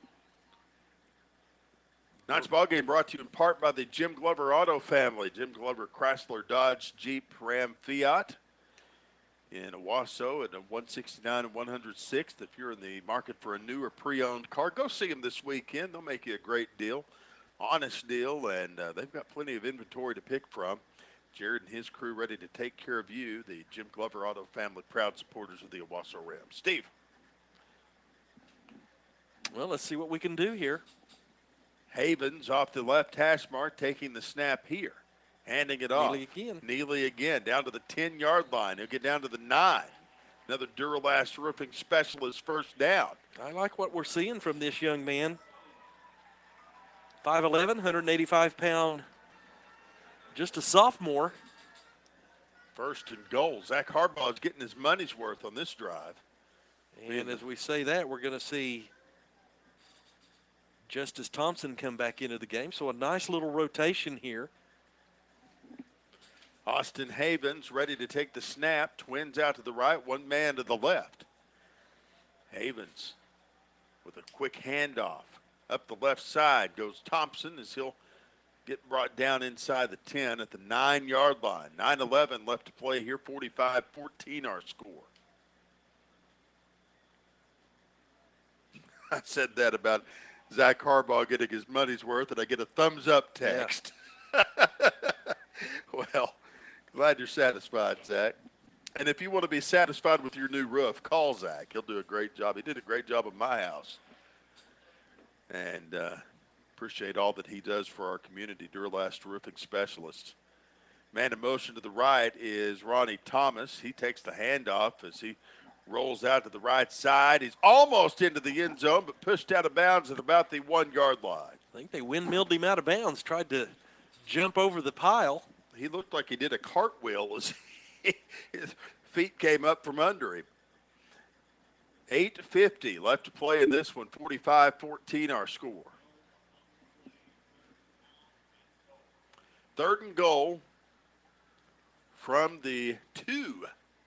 Speaker 1: Tonight's ball game brought to you in part by the Jim Glover Auto family. Jim Glover, Chrysler, Dodge, Jeep, Ram, Fiat. In Owasso at one sixty-nine and one hundred sixth. If you're in the market for a new or pre-owned car, go see them this weekend. They'll make you a great deal, honest deal, and uh, they've got plenty of inventory to pick from. Jared and his crew ready to take care of you, the Jim Glover Auto family, proud supporters of the Owasso Rams. Steve.
Speaker 2: Well, let's see what we can do here.
Speaker 1: Havens off the left hash mark, taking the snap here. Handing it off.
Speaker 2: Neely again.
Speaker 1: Neely again, down to the ten-yard line. He'll get down to the nine. Another Duralast Roofing Specialist first down.
Speaker 2: I like what we're seeing from this young man. five eleven, one hundred eighty-five pound, just a sophomore.
Speaker 1: First and goal. Zach Harbaugh is getting his money's worth on this drive.
Speaker 2: And as we say that, we're going to see Justice Thompson come back into the game. So a nice little rotation here.
Speaker 1: Austin Havens ready to take the snap. Twins out to the right, one man to the left. Havens with a quick handoff. Up the left side goes Thompson as he'll get brought down inside the ten at the nine-yard line. nine eleven left to play here, forty-five fourteen our score. I said that about Zach Harbaugh getting his money's worth, and I get a thumbs-up text. Yeah. Well, glad you're satisfied, Zach. And if you want to be satisfied with your new roof, call Zach. He'll do a great job. He did a great job at my house. And uh, appreciate all that he does for our community, Duralast Roofing Specialist. Man in motion to the right is Ronnie Thomas. He takes the handoff as he rolls out to the right side. He's almost into the end zone, but pushed out of bounds at about the one-yard line.
Speaker 2: I think they windmilled him out of bounds, tried to jump over the pile.
Speaker 1: He looked like he did a cartwheel as he, his feet came up from under him. eight fifty left to play in this one, forty-five fourteen our score. Third and goal from the two.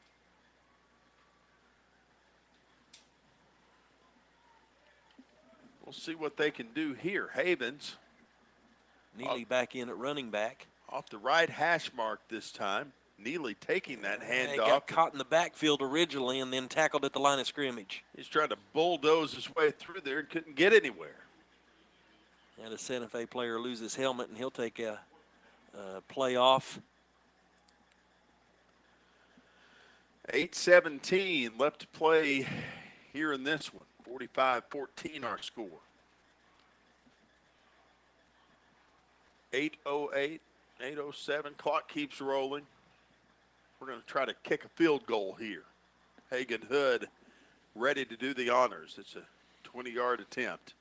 Speaker 1: We'll see what they can do here. Havens.
Speaker 2: Neely back in at running back.
Speaker 1: Off the right hash mark this time. Neely taking that handoff.
Speaker 2: He got caught in the backfield originally and then tackled at the line of scrimmage.
Speaker 1: He's trying to bulldoze his way through there and couldn't get anywhere.
Speaker 2: And a Santa Fe player loses his helmet, and he'll take a, a play off.
Speaker 1: eight seventeen left to play here in this one. forty-five fourteen our score. eight oh eight, eight oh seven. Clock keeps rolling. We're going to try to kick a field goal here. Hagen Hood ready to do the honors. It's a twenty-yard attempt.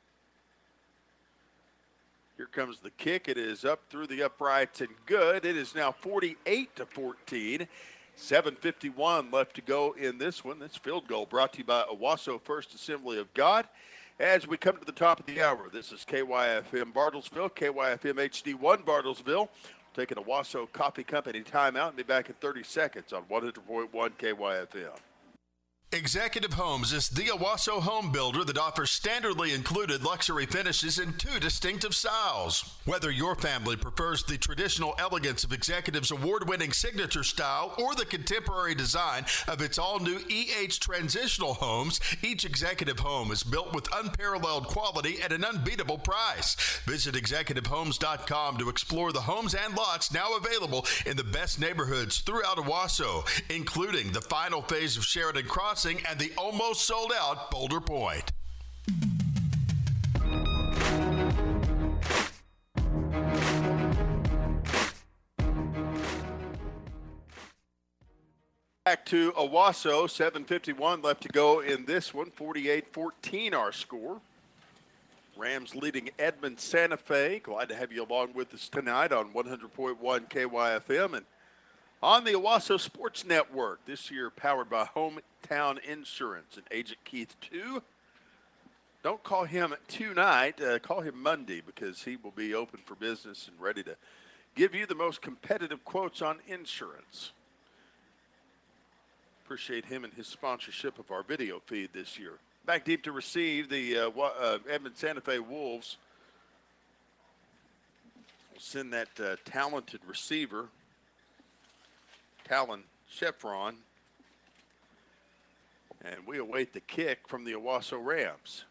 Speaker 1: Here comes the kick. It is up through the uprights and good. It is now forty-eight to fourteen. seven fifty-one left to go in this one. This field goal brought to you by Owasso First Assembly of God. As we come to the top of the hour, this is K Y F M Bartlesville, K Y F M H D one Bartlesville. Taking a Owasso Coffee Company timeout and be back in thirty seconds on one hundred point one K Y F M.
Speaker 14: Executive Homes is the Owasso home builder that offers standardly included luxury finishes in two distinctive styles. Whether your family prefers the traditional elegance of Executive's award-winning signature style or the contemporary design of its all-new E H transitional homes, each Executive home is built with unparalleled quality at an unbeatable price. Visit executive homes dot com to explore the homes and lots now available in the best neighborhoods throughout Owasso, including the final phase of Sheridan Crossing and the almost sold out Boulder Point.
Speaker 1: Back to Owasso, seven fifty-one left to go in this one, forty-eight fourteen our score. Rams leading Edmond Santa Fe. Glad to have you along with us tonight on one hundred point one K Y F M and on the Owasso Sports Network, this year powered by Hometown Insurance and Agent Keith two. Don't call him tonight, uh, call him Monday because he will be open for business and ready to give you the most competitive quotes on insurance. Appreciate him and his sponsorship of our video feed this year. Back deep to receive the uh, uh, Edmond Santa Fe Wolves. We'll send that uh, talented receiver, Talon Chevron, and we await the kick from the Owasso Rams.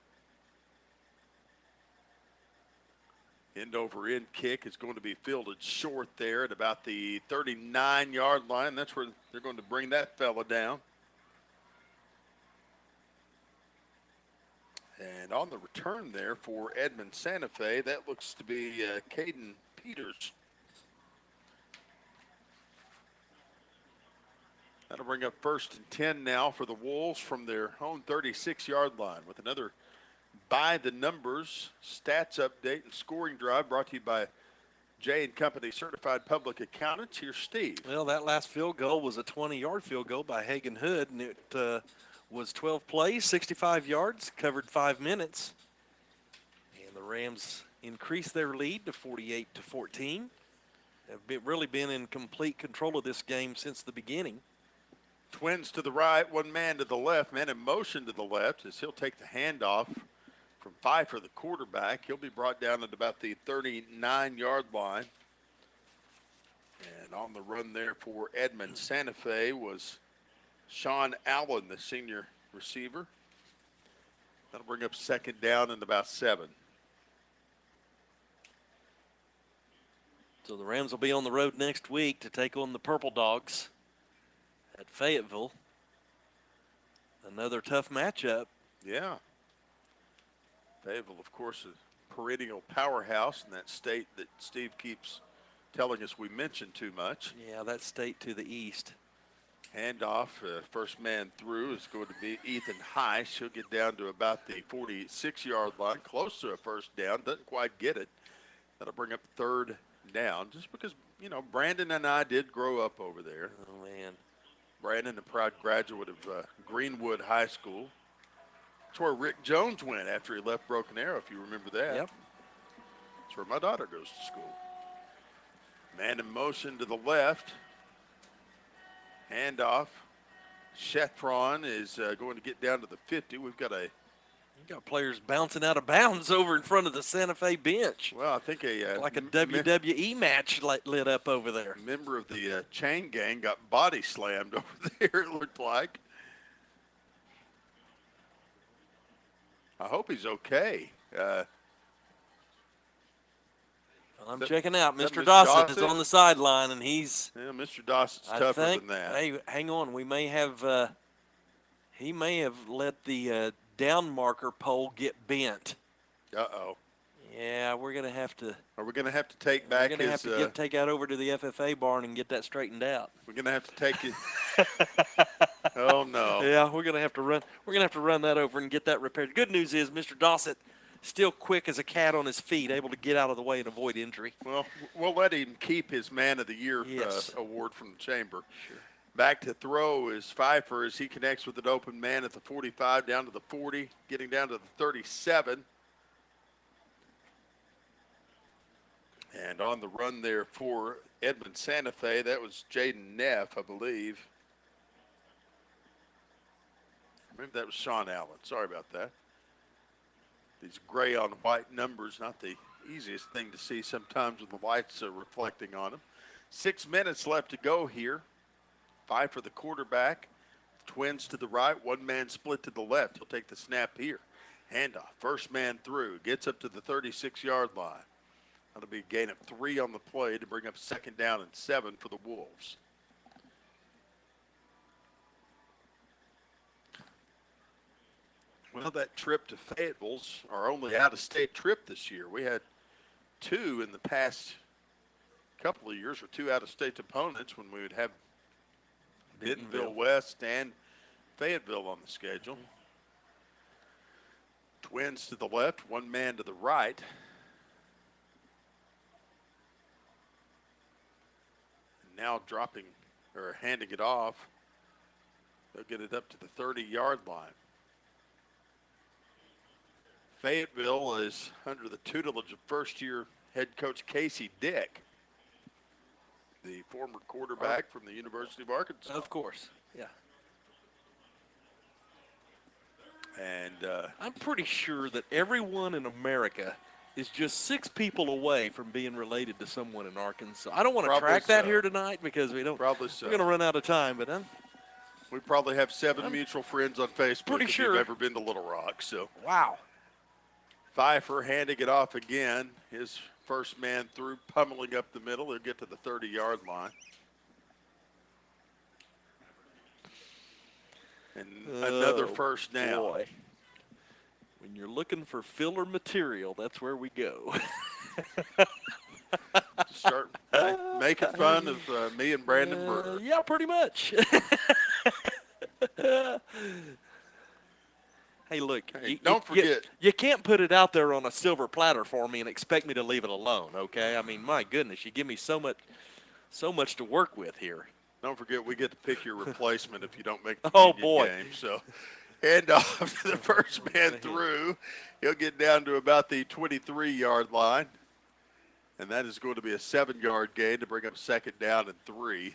Speaker 1: End over end kick is going to be fielded short there at about the thirty-nine yard line. That's where they're going to bring that fella down. And on the return there for Edmond Santa Fe, that looks to be uh, Caden Peters. That'll bring up first and ten now for the Wolves from their own thirty-six yard line with another by the numbers stats update and scoring drive brought to you by J and Company Certified Public Accountants. Here's Steve.
Speaker 2: Well, that last field goal was a twenty yard field goal by Hagen Hood, and it uh, was twelve plays, sixty-five yards, covered five minutes. And the Rams increased their lead to forty-eight to fourteen. Have been, really been in complete control of this game since the beginning.
Speaker 1: Twins to the right, one man to the left, man in motion to the left as he'll take the handoff from Pfeiffer, the quarterback. He'll be brought down at about the thirty-nine yard line. And on the run there for Edmond Santa Fe was Sean Allen, the senior receiver. That'll bring up second down and about seven.
Speaker 2: So the Rams will be on the road next week to take on the Purple Dogs at Fayetteville. Another tough matchup.
Speaker 1: Yeah. Fayetteville, of course, a perennial powerhouse in that state that Steve keeps telling us we mention too much.
Speaker 2: Yeah, that state to the east.
Speaker 1: Handoff, uh, first man through is going to be Ethan Heiss. He'll get down to about the forty-six yard line, close to a first down, doesn't quite get it. That'll bring up third down, just because, you know, Brandon and I did grow up over there.
Speaker 2: Oh, man.
Speaker 1: Brandon, a proud graduate of uh, Greenwood High School. That's where Rick Jones went after he left Broken Arrow, if you remember that.
Speaker 2: Yep.
Speaker 1: That's where my daughter goes to school. Man in motion to the left. Handoff. Chevron is uh, going to get down to the fifty. We've got a
Speaker 2: You got players bouncing out of bounds over in front of the Santa Fe bench.
Speaker 1: Well, I think a uh,
Speaker 2: like a W W E match lit, lit up over there.
Speaker 1: A member of the uh, chain gang got body slammed over there, it looked like. I hope he's okay. Uh,
Speaker 2: well, I'm
Speaker 1: that,
Speaker 2: checking out. Mister
Speaker 1: Mister
Speaker 2: Dawson is
Speaker 1: Dawson?
Speaker 2: on the sideline, and he's.
Speaker 1: Yeah, Mister Dawson's
Speaker 2: I
Speaker 1: tougher
Speaker 2: think,
Speaker 1: than that.
Speaker 2: Hey, hang on. We may have. Uh, he may have let the uh, down marker pole get bent.
Speaker 1: Uh oh.
Speaker 2: Yeah, we're gonna have to.
Speaker 1: Are we gonna have to take back
Speaker 2: We're gonna
Speaker 1: his?
Speaker 2: have to
Speaker 1: uh,
Speaker 2: get, take that over to the F F A barn and get that straightened out.
Speaker 1: We're gonna have to take it. Oh no.
Speaker 2: Yeah, we're gonna have to run. We're gonna have to run that over and get that repaired. Good news is Mister Dawson, still quick as a cat on his feet, able to get out of the way and avoid injury.
Speaker 1: Well, we'll let him keep his Man of the Year
Speaker 2: Yes.
Speaker 1: uh, award from the chamber.
Speaker 2: Sure.
Speaker 1: Back to throw is Pfeiffer as he connects with an open man at the forty-five, down to the forty, getting down to the thirty-seven. And on the run there for Edmond Santa Fe, that was Jaden Neff, I believe. Maybe that was Sean Allen. Sorry about that. These gray on white numbers, not the easiest thing to see sometimes when the lights are reflecting on them. Six minutes left to go here. Five for the quarterback. Twins to the right, one man split to the left. He'll take the snap here. Handoff, first man through, gets up to the thirty-six-yard line. That'll be a gain of three on the play to bring up second down and seven for the Wolves. Well, that trip to Fayetteville's our only out-of-state trip this year. We had two in the past couple of years, or two out-of-state opponents when we would have Bentonville West and Fayetteville on the schedule. Twins to the left, one man to the right. Now dropping or handing it off. They'll get it up to the thirty-yard line. Fayetteville is under the tutelage of first-year head coach Casey Dick, the former quarterback from the University of Arkansas.
Speaker 2: Of course, yeah.
Speaker 1: And uh,
Speaker 2: I'm pretty sure that everyone in America is just six people away from being related to someone in Arkansas. I don't want to
Speaker 1: Probably
Speaker 2: track that
Speaker 1: so.
Speaker 2: here tonight because we don't.
Speaker 1: Probably so.
Speaker 2: We're going to run out of time, but I'm
Speaker 1: we probably have 7
Speaker 2: I'm
Speaker 1: mutual friends on Facebook
Speaker 2: pretty
Speaker 1: if
Speaker 2: sure.
Speaker 1: you've ever been to Little Rock. So
Speaker 2: wow.
Speaker 1: Pfeiffer handing it off again. His first man through, pummeling up the middle. He'll get to the thirty-yard line. And another
Speaker 2: Oh,
Speaker 1: first down.
Speaker 2: boy. When you're looking for filler material, that's where we go.
Speaker 1: Start ma- making fun of uh, me and Brandon
Speaker 2: Uh,
Speaker 1: Brewer.
Speaker 2: yeah, pretty much. Hey, look.
Speaker 1: Hey,
Speaker 2: you,
Speaker 1: don't
Speaker 2: you, you-
Speaker 1: forget.
Speaker 2: You, can't put it out there on a silver platter for me and expect me to leave it alone, okay? I mean, my goodness, you give me so much, so much to work with here.
Speaker 1: Don't forget, we get to pick your replacement if you don't make the
Speaker 2: Oh,
Speaker 1: Union
Speaker 2: boy.
Speaker 1: game. So, hand off to the first man through. He'll get down to about the twenty-three-yard line. And that is going to be a seven-yard gain to bring up second down and three.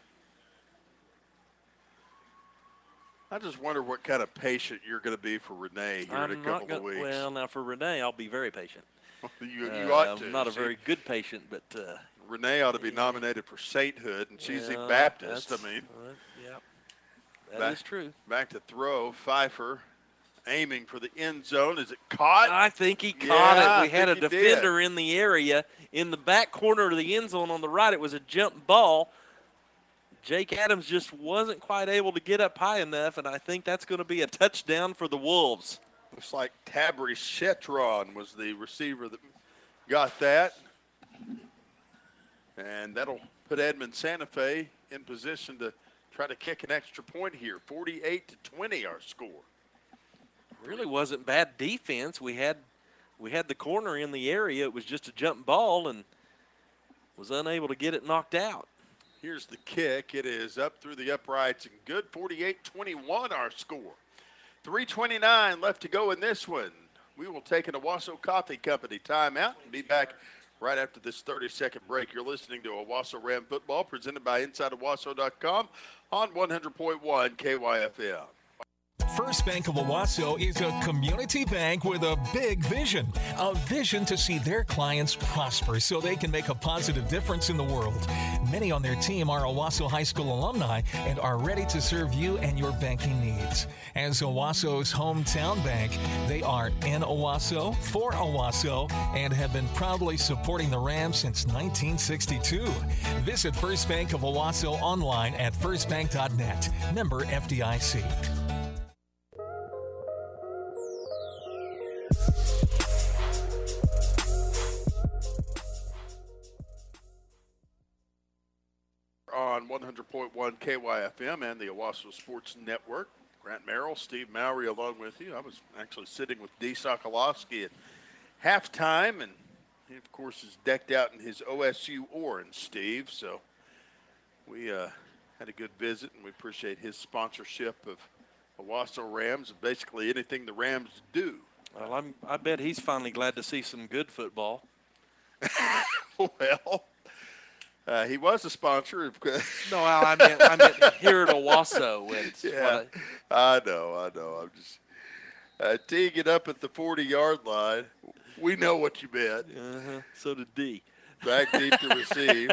Speaker 1: I just wonder what kind of patient you're going to be for Renee here in a
Speaker 2: I'm
Speaker 1: couple
Speaker 2: not gonna,
Speaker 1: of weeks.
Speaker 2: Well, now for Renee, I'll be very patient.
Speaker 1: you you
Speaker 2: Uh,
Speaker 1: ought to.
Speaker 2: I'm not a
Speaker 1: See,
Speaker 2: very good patient, but uh,
Speaker 1: Renee ought to be nominated for sainthood, and she's
Speaker 2: yeah,
Speaker 1: a Baptist. I
Speaker 2: that's-
Speaker 1: mean,
Speaker 2: uh, yeah, that
Speaker 1: back,
Speaker 2: is true.
Speaker 1: Back to throw. Pfeiffer aiming for the end zone. Is it caught?
Speaker 2: I think he caught
Speaker 1: Yeah,
Speaker 2: it. We
Speaker 1: I
Speaker 2: had a
Speaker 1: think he did.
Speaker 2: defender in the area in the back corner of the end zone on the right. It was a jump ball. Jake Adams just wasn't quite able to get up high enough, and I think that's going to be a touchdown for the Wolves.
Speaker 1: Looks like Tabry Chetron was the receiver that got that. And that'll put Edmond Santa Fe in position to try to kick an extra point here. forty-eight to twenty our score.
Speaker 2: Really wasn't bad defense. We had we had the corner in the area. It was just a jump ball and was unable to get it knocked out.
Speaker 1: Here's the kick. It is up through the uprights and good. forty-eight twenty-one our score. three twenty-nine left to go in this one. We will take an Owasso Coffee Company timeout and be back right after this thirty-second break. You're listening to Owasso Ram Football presented by Inside Owasso dot com on one hundred point one K Y F M.
Speaker 15: First Bank of Owasso is a community bank with a big vision. A vision to see their clients prosper so they can make a positive difference in the world. Many on their team are Owasso High School alumni and are ready to serve you and your banking needs. As Owasso's hometown bank, they are in Owasso, for Owasso, and have been proudly supporting the Rams since nineteen sixty-two. Visit First Bank of Owasso online at first bank dot net. Member F D I C.
Speaker 1: On one hundred point one K Y F M and the Owasso Sports Network. Grant Merrill, Steve Mowry along with you. I was actually sitting with Dee Sokolowski at halftime, and he, of course, is decked out in his O S U orange, Steve. So we uh, had a good visit, and we appreciate his sponsorship of Owasso Rams and basically anything the Rams do.
Speaker 2: Well, I'm, I bet he's finally glad to see some good football.
Speaker 1: Well, Uh, he was a sponsor. Of,
Speaker 2: No, I meant I meant here at Owasso. It's
Speaker 1: yeah,
Speaker 2: what
Speaker 1: I know, I know. I'm just uh, teeing it up at the forty-yard line. We know what you meant.
Speaker 2: I- uh-huh. So did D.
Speaker 1: Back deep to receive.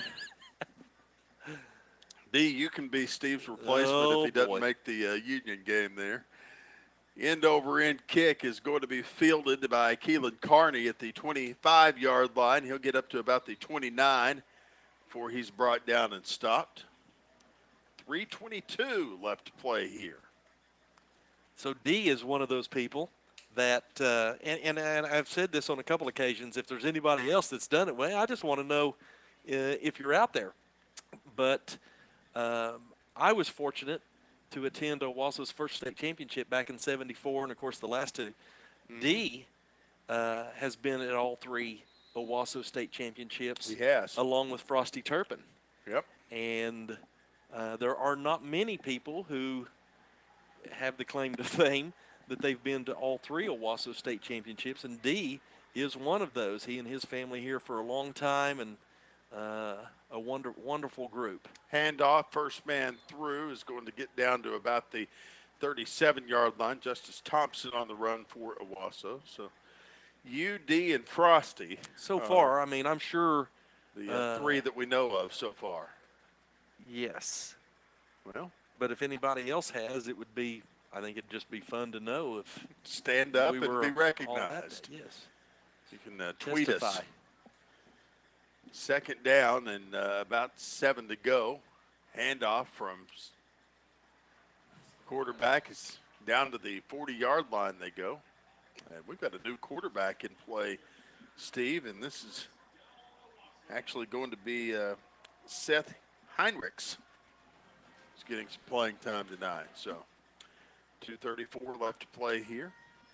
Speaker 1: D, you can be Steve's replacement
Speaker 2: Oh,
Speaker 1: if he doesn't
Speaker 2: boy.
Speaker 1: make the uh, Union game there. End over end kick is going to be fielded by Keelan Carney at the twenty-five-yard line. He'll get up to about the twenty-nine before he's brought down and stopped. three twenty-two left to play here.
Speaker 2: So D is one of those people that, uh, and, and, and I've said this on a couple occasions, if there's anybody else that's done it, well, I just want to know uh, if you're out there. But um, I was fortunate to attend Owasso's first state championship back in seventy-four, and, of course, the last two.
Speaker 1: Mm-hmm.
Speaker 2: D uh, has been at all three Owasso state championships.
Speaker 1: He has.
Speaker 2: Along with Frosty Turpin.
Speaker 1: Yep.
Speaker 2: And uh, there are not many people who have the claim to fame that they've been to all three Owasso state championships, and D is one of those. He and his family here for a long time, and uh, a wonder, wonderful group.
Speaker 1: Handoff, first man through, is going to get down to about the thirty-seven-yard line. Justice Thompson on the run for Owasso. So U D and Frosty.
Speaker 2: So
Speaker 1: uh,
Speaker 2: far, I mean, I'm sure.
Speaker 1: The uh,
Speaker 2: uh,
Speaker 1: three that we know of so far.
Speaker 2: Yes.
Speaker 1: Well,
Speaker 2: but if anybody else has, it would be, I think it'd just be fun to know if.
Speaker 1: Stand up
Speaker 2: we
Speaker 1: and
Speaker 2: were
Speaker 1: be
Speaker 2: all at
Speaker 1: recognized.
Speaker 2: that. Yes.
Speaker 1: You can uh, tweet us.
Speaker 2: Testify.
Speaker 1: Second down and uh, about seven to go. Handoff from s- quarterback is down to the forty-yard line they go. And we've got a new quarterback in play, Steve, and this is actually going to be uh, Seth Heinrichs. He's getting some playing time tonight. So two thirty-four left to play here.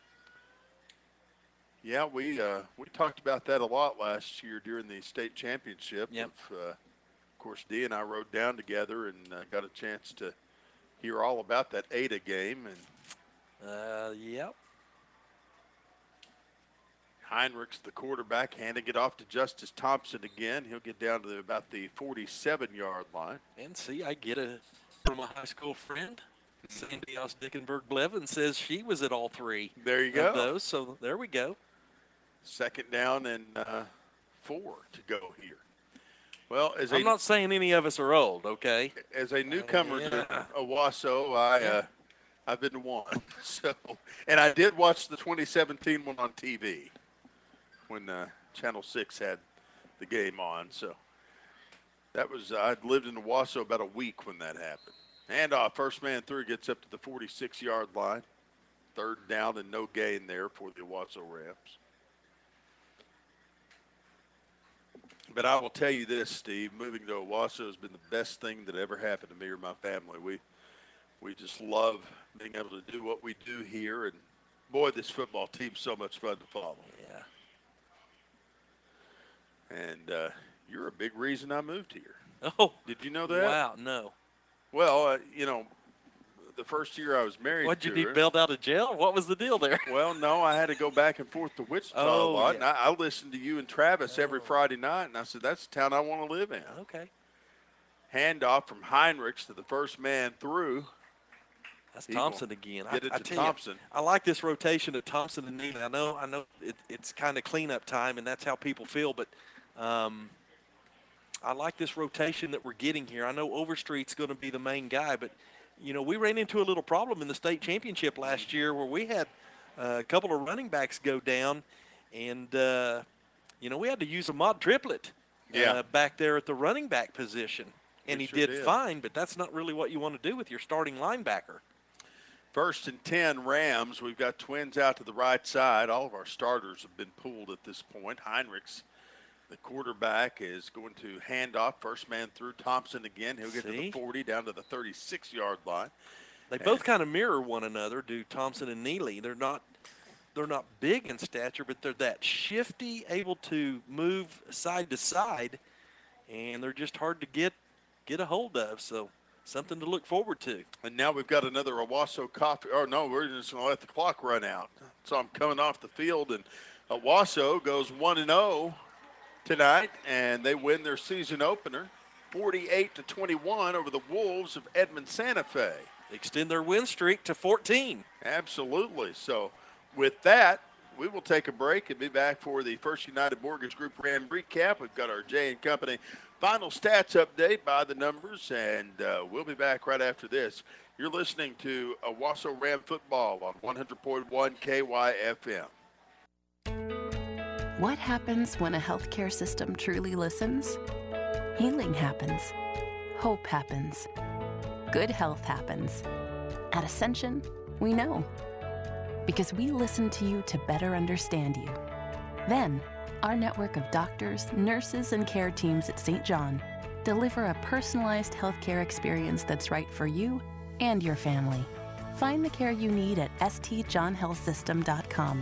Speaker 1: Yeah, we uh, we talked about that a lot last year during the state championship.
Speaker 2: Yep.
Speaker 1: Of, uh, of course, Dee and I rode down together and uh, got a chance to hear all about that Ada game. And
Speaker 2: Uh, yep.
Speaker 1: Heinrichs, the quarterback, handing it off to Justice Thompson again. He'll get down to the, about the forty-seven-yard line.
Speaker 2: And see, I get a from a high school friend, Sandy Os Dickenberg Blevin, says she was at all three.
Speaker 1: There you
Speaker 2: of
Speaker 1: go.
Speaker 2: Those, so there we go.
Speaker 1: Second down and uh, four to go here. Well, as
Speaker 2: I'm
Speaker 1: a,
Speaker 2: not saying any of us are old, okay?
Speaker 1: as a newcomer
Speaker 2: yeah.
Speaker 1: to Owasso, I uh, I've been to one. So, and I did watch the twenty seventeen one on T V when uh, Channel Six had the game on. So that was I'd lived in Owasso about a week when that happened. Handoff, first man through, gets up to the forty-six-yard line. Third down and no gain there for the Owasso Rams. But I will tell you this, Steve, moving to Owasso has been the best thing that ever happened to me or my family. We we just love being able to do what we do here. And, boy, this football team's so much fun to follow.
Speaker 2: Yeah.
Speaker 1: And uh, you're a big reason I moved here.
Speaker 2: Oh.
Speaker 1: Did you know that?
Speaker 2: Wow, no.
Speaker 1: Well, uh, you know, the first year I was married
Speaker 2: What'd
Speaker 1: to
Speaker 2: you need
Speaker 1: her-
Speaker 2: bailed out of jail? What was the deal there?
Speaker 1: Well, no, I had to go back and forth to Wichita
Speaker 2: Oh,
Speaker 1: a lot.
Speaker 2: yeah.
Speaker 1: And I, I listened to you and Travis every Friday night, and I said, that's the town I want to live in.
Speaker 2: Okay.
Speaker 1: Handoff from Heinrichs to the first man through.
Speaker 2: That's
Speaker 1: He
Speaker 2: Thompson
Speaker 1: gonna
Speaker 2: again.
Speaker 1: Get
Speaker 2: I,
Speaker 1: it
Speaker 2: I
Speaker 1: to
Speaker 2: tell
Speaker 1: Thompson.
Speaker 2: You, I like this rotation of Thompson and Neely. I know, I know it, it's kind of cleanup time, and that's how people feel, but um, I like this rotation that we're getting here. I know Overstreet's going to be the main guy, but, you know, we ran into a little problem in the state championship last year where we had uh, a couple of running backs go down, and, uh, you know, we had to use a mod triplet
Speaker 1: Yeah.
Speaker 2: uh, back there at the running back position. And
Speaker 1: We
Speaker 2: he
Speaker 1: sure
Speaker 2: did
Speaker 1: did.
Speaker 2: fine, but that's not really what you want to do with your starting linebacker.
Speaker 1: First and ten, Rams. We've got twins out to the right side. All of our starters have been pulled at this point. Heinrichs, the quarterback, is going to hand off. First man through. Thompson again. He'll get to the
Speaker 2: See?
Speaker 1: forty, down to the thirty-six-yard line.
Speaker 2: They
Speaker 1: And-
Speaker 2: both kind of mirror one another, do Thompson and Neely. They're not they're not big in stature, but they're that shifty, able to move side to side, and they're just hard to get get a hold of. So something to look forward to.
Speaker 1: And now we've got another Owasso coffee. Oh, no, we're just going to let the clock run out. So I'm coming off the field, and Owasso goes one and oh tonight, and they win their season opener. forty-eight to twenty-one over the Wolves of Edmond Santa Fe.
Speaker 2: Extend their win streak to fourteen.
Speaker 1: Absolutely. So with that, we will take a break and be back for the First United Mortgage Group Ram recap. We've got our Jay and Company final stats update by the numbers, and uh, we'll be back right after this. You're listening to Owasso Ram Football on one hundred point one K Y F M.
Speaker 16: What happens when a healthcare system truly listens? Healing happens. Hope happens. Good health happens. At Ascension, we know. Because we listen to you to better understand you. Then, our network of doctors, nurses, and care teams at Saint John deliver a personalized healthcare experience that's right for you and your family. Find the care you need at s t john health system dot com.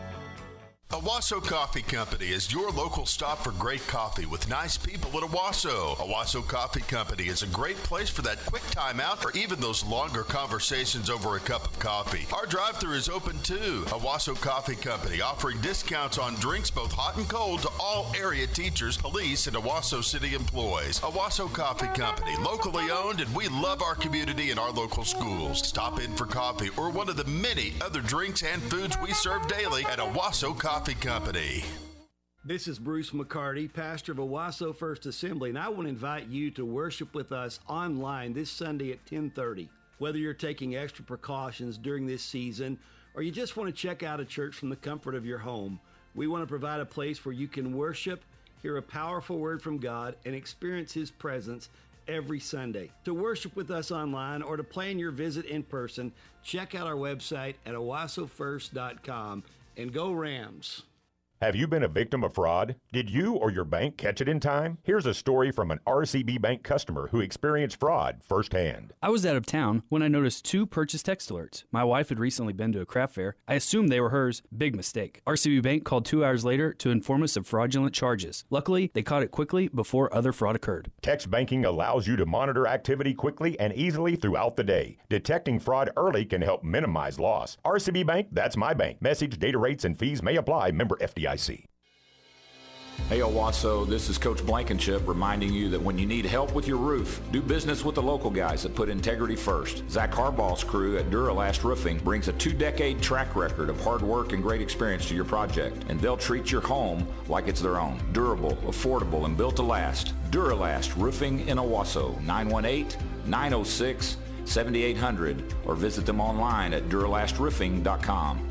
Speaker 14: Owasso Coffee Company is your local stop for great coffee with nice people at Owasso. Owasso Coffee Company is a great place for that quick time out or even those longer conversations over a cup of coffee. Our drive-thru is open too. Owasso Coffee Company offering discounts on drinks both hot and cold to all area teachers, police, and Owasso City employees. Owasso Coffee Company, locally owned, and we love our community and our local schools. Stop in for coffee or one of the many other drinks and foods we serve daily at Owasso Coffee Company.
Speaker 17: This is Bruce McCarty, pastor of Owasso First Assembly, and I want to invite you to worship with us online this Sunday at ten thirty. Whether you're taking extra precautions during this season or you just want to check out a church from the comfort of your home, we want to provide a place where you can worship, hear a powerful word from God, and experience His presence every Sunday. To worship with us online or to plan your visit in person, check out our website at owasso first dot com. And go Rams.
Speaker 18: Have you been a victim of fraud? Did you or your bank catch it in time? Here's a story from an R C B Bank customer who experienced fraud firsthand.
Speaker 19: I was out of town when I noticed two purchase text alerts. My wife had recently been to a craft fair. I assumed they were hers. Big mistake. R C B Bank called two hours later to inform us of fraudulent charges. Luckily, they caught it quickly before other fraud occurred.
Speaker 18: Text banking allows you to monitor activity quickly and easily throughout the day. Detecting fraud early can help minimize loss. R C B Bank, that's my bank. Message, data rates, and fees may apply. Member F D I C.
Speaker 7: Hey Owasso, this is Coach Blankenship reminding you that when you need help with your roof, do business with the local guys that put integrity first. Zach Harbaugh's crew at Duralast Roofing brings a two-decade track record of hard work and great experience to your project, and they'll treat your home like it's their own. Durable, affordable, and built to last. Duralast Roofing in Owasso, nine one eight, nine oh six, seven eight hundred, or visit them online at duralast roofing dot com.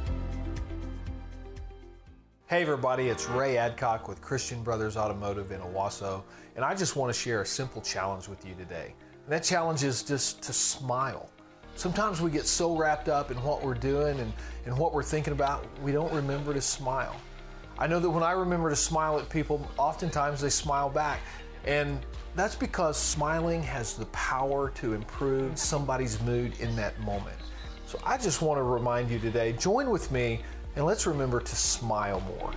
Speaker 20: Hey everybody, it's Ray Adcock with Christian Brothers Automotive in Owasso, and I just want to share a simple challenge with you today. And that challenge is just to smile. Sometimes we get so wrapped up in what we're doing and, and what we're thinking about, we don't remember to smile. I know that when I remember to smile at people, oftentimes they smile back. And that's because smiling has the power to improve somebody's mood in that moment. So I just want to remind you today, join with me and let's remember to smile more.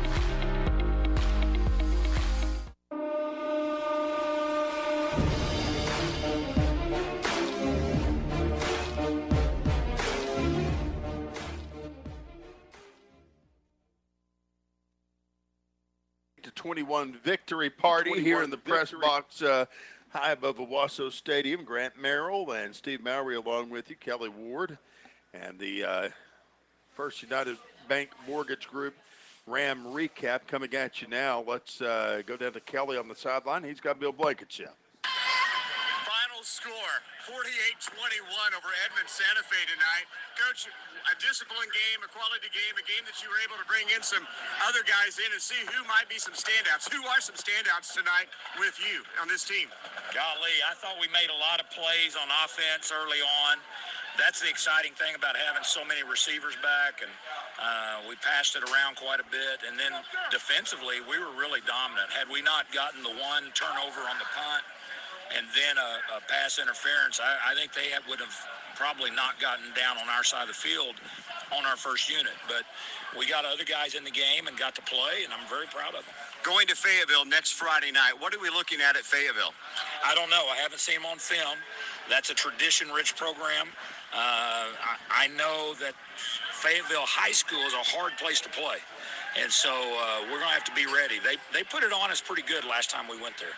Speaker 1: To twenty-one victory party here in the press box uh, high above Owasso Stadium. Grant Merrill and Steve Mowry along with you, Kelly Ward, and the uh, First United Bank Mortgage Group Ram recap coming at you now. Let's uh, go down to Kelly on the sideline. He's got Bill Blankenship.
Speaker 21: Final score, forty-eight twenty-one over Edmond Santa Fe tonight. Coach, a disciplined game, a quality game, a game that you were able to bring in some other guys in and see who might be some standouts. Who are some standouts tonight with you on this team?
Speaker 22: Golly, I thought we made a lot of plays on offense early on. That's the exciting thing about having so many receivers back, and uh, we passed it around quite a bit. And then defensively, we were really dominant. Had we not gotten the one turnover on the punt and then a, a pass interference, I, I think they have, would have probably not gotten down on our side of the field on our first unit. But we got other guys in the game and got to play, and I'm very proud of them.
Speaker 21: Going to Fayetteville next Friday night, what are we looking at at Fayetteville?
Speaker 22: I don't know. I haven't seen them on film. That's a tradition-rich program. Uh, I, I know that Fayetteville High School is a hard place to play, and so uh, we're going to have to be ready. They they put it on us pretty good last time we went there.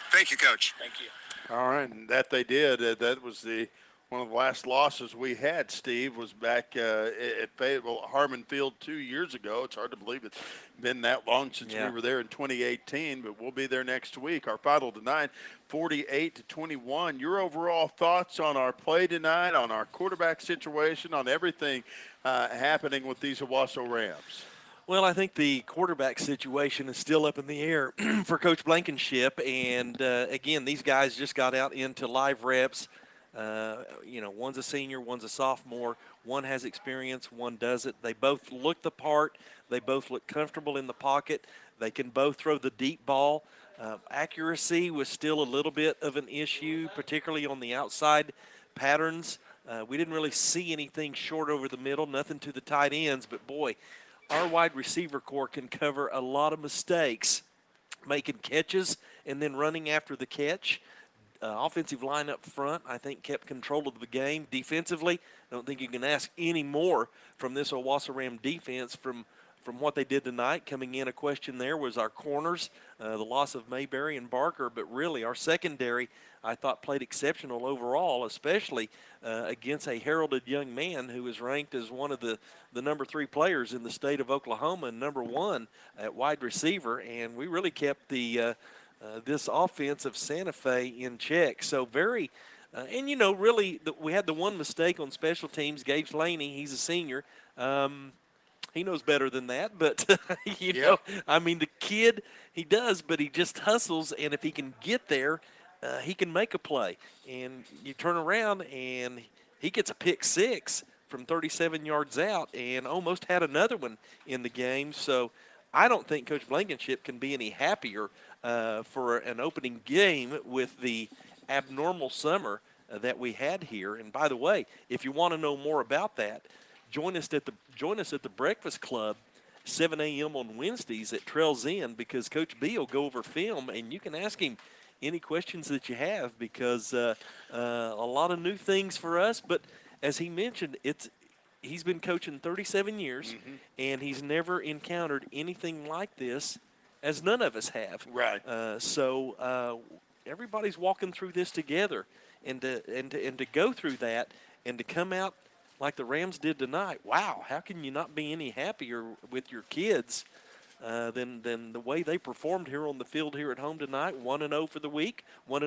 Speaker 21: Thank you, Coach.
Speaker 22: Thank you.
Speaker 1: All right, and that they did. Uh, that was the one of the last losses we had, Steve, was back uh, at Fayetteville Harmon Field two years ago. It's hard to believe it's been that long since
Speaker 2: Yeah.
Speaker 1: we were there in twenty eighteen, but we'll be there next week. Our final tonight, forty-eight to twenty-one. Your overall thoughts on our play tonight, on our quarterback situation, on everything uh, happening with these Owasso Rams?
Speaker 2: Well, I think the quarterback situation is still up in the air for Coach Blankenship. And, uh, again, these guys just got out into live reps. Uh, you know, one's a senior, one's a sophomore. One has experience, one doesn't. They both look the part. They both look comfortable in the pocket. They can both throw the deep ball. Uh, accuracy was still a little bit of an issue, particularly on the outside patterns. Uh, we didn't really see anything short over the middle, nothing to the tight ends. But, boy, our wide receiver core can cover a lot of mistakes, making catches and then running after the catch. Uh, offensive line up front, I think, kept control of the game. Defensively, I don't think you can ask any more from this Owasso Ram defense from, from what they did tonight. Coming in, a question there was our corners, uh, the loss of Mayberry and Barker, but really our secondary, I thought, played exceptional overall, especially uh, against a heralded young man who is ranked as one of the, the number three players in the state of Oklahoma and number one at wide receiver. And we really kept the uh, uh, this offense of Santa Fe in check. So very, uh, and, you know, really the, we had the one mistake on special teams. Gage Laney, he's a senior. Um, He knows better than that, but, you
Speaker 1: Yeah.
Speaker 2: know, I mean, the kid, he does, but he just hustles, and if he can get there, uh, he can make a play. And you turn around, and he gets a pick six from thirty-seven yards out and almost had another one in the game. So I don't think Coach Blankenship can be any happier uh, for an opening game with the abnormal summer uh, that we had here. And, by the way, if you want to know more about that, Join us at the join us at the Breakfast Club, seven a.m. on Wednesdays at Trails Inn, because Coach B will go over film, and you can ask him any questions that you have, because uh, uh, a lot of new things for us. But as he mentioned, it's he's been coaching thirty-seven years,
Speaker 1: Mm-hmm.
Speaker 2: and he's never encountered anything like this, as none of us have.
Speaker 1: Right.
Speaker 2: Uh, so uh, everybody's walking through this together, and to, and to, and to go through that and to come out like the Rams did tonight. Wow, how can you not be any happier with your kids uh, than than the way they performed here on the field here at home tonight? one and oh for the week, one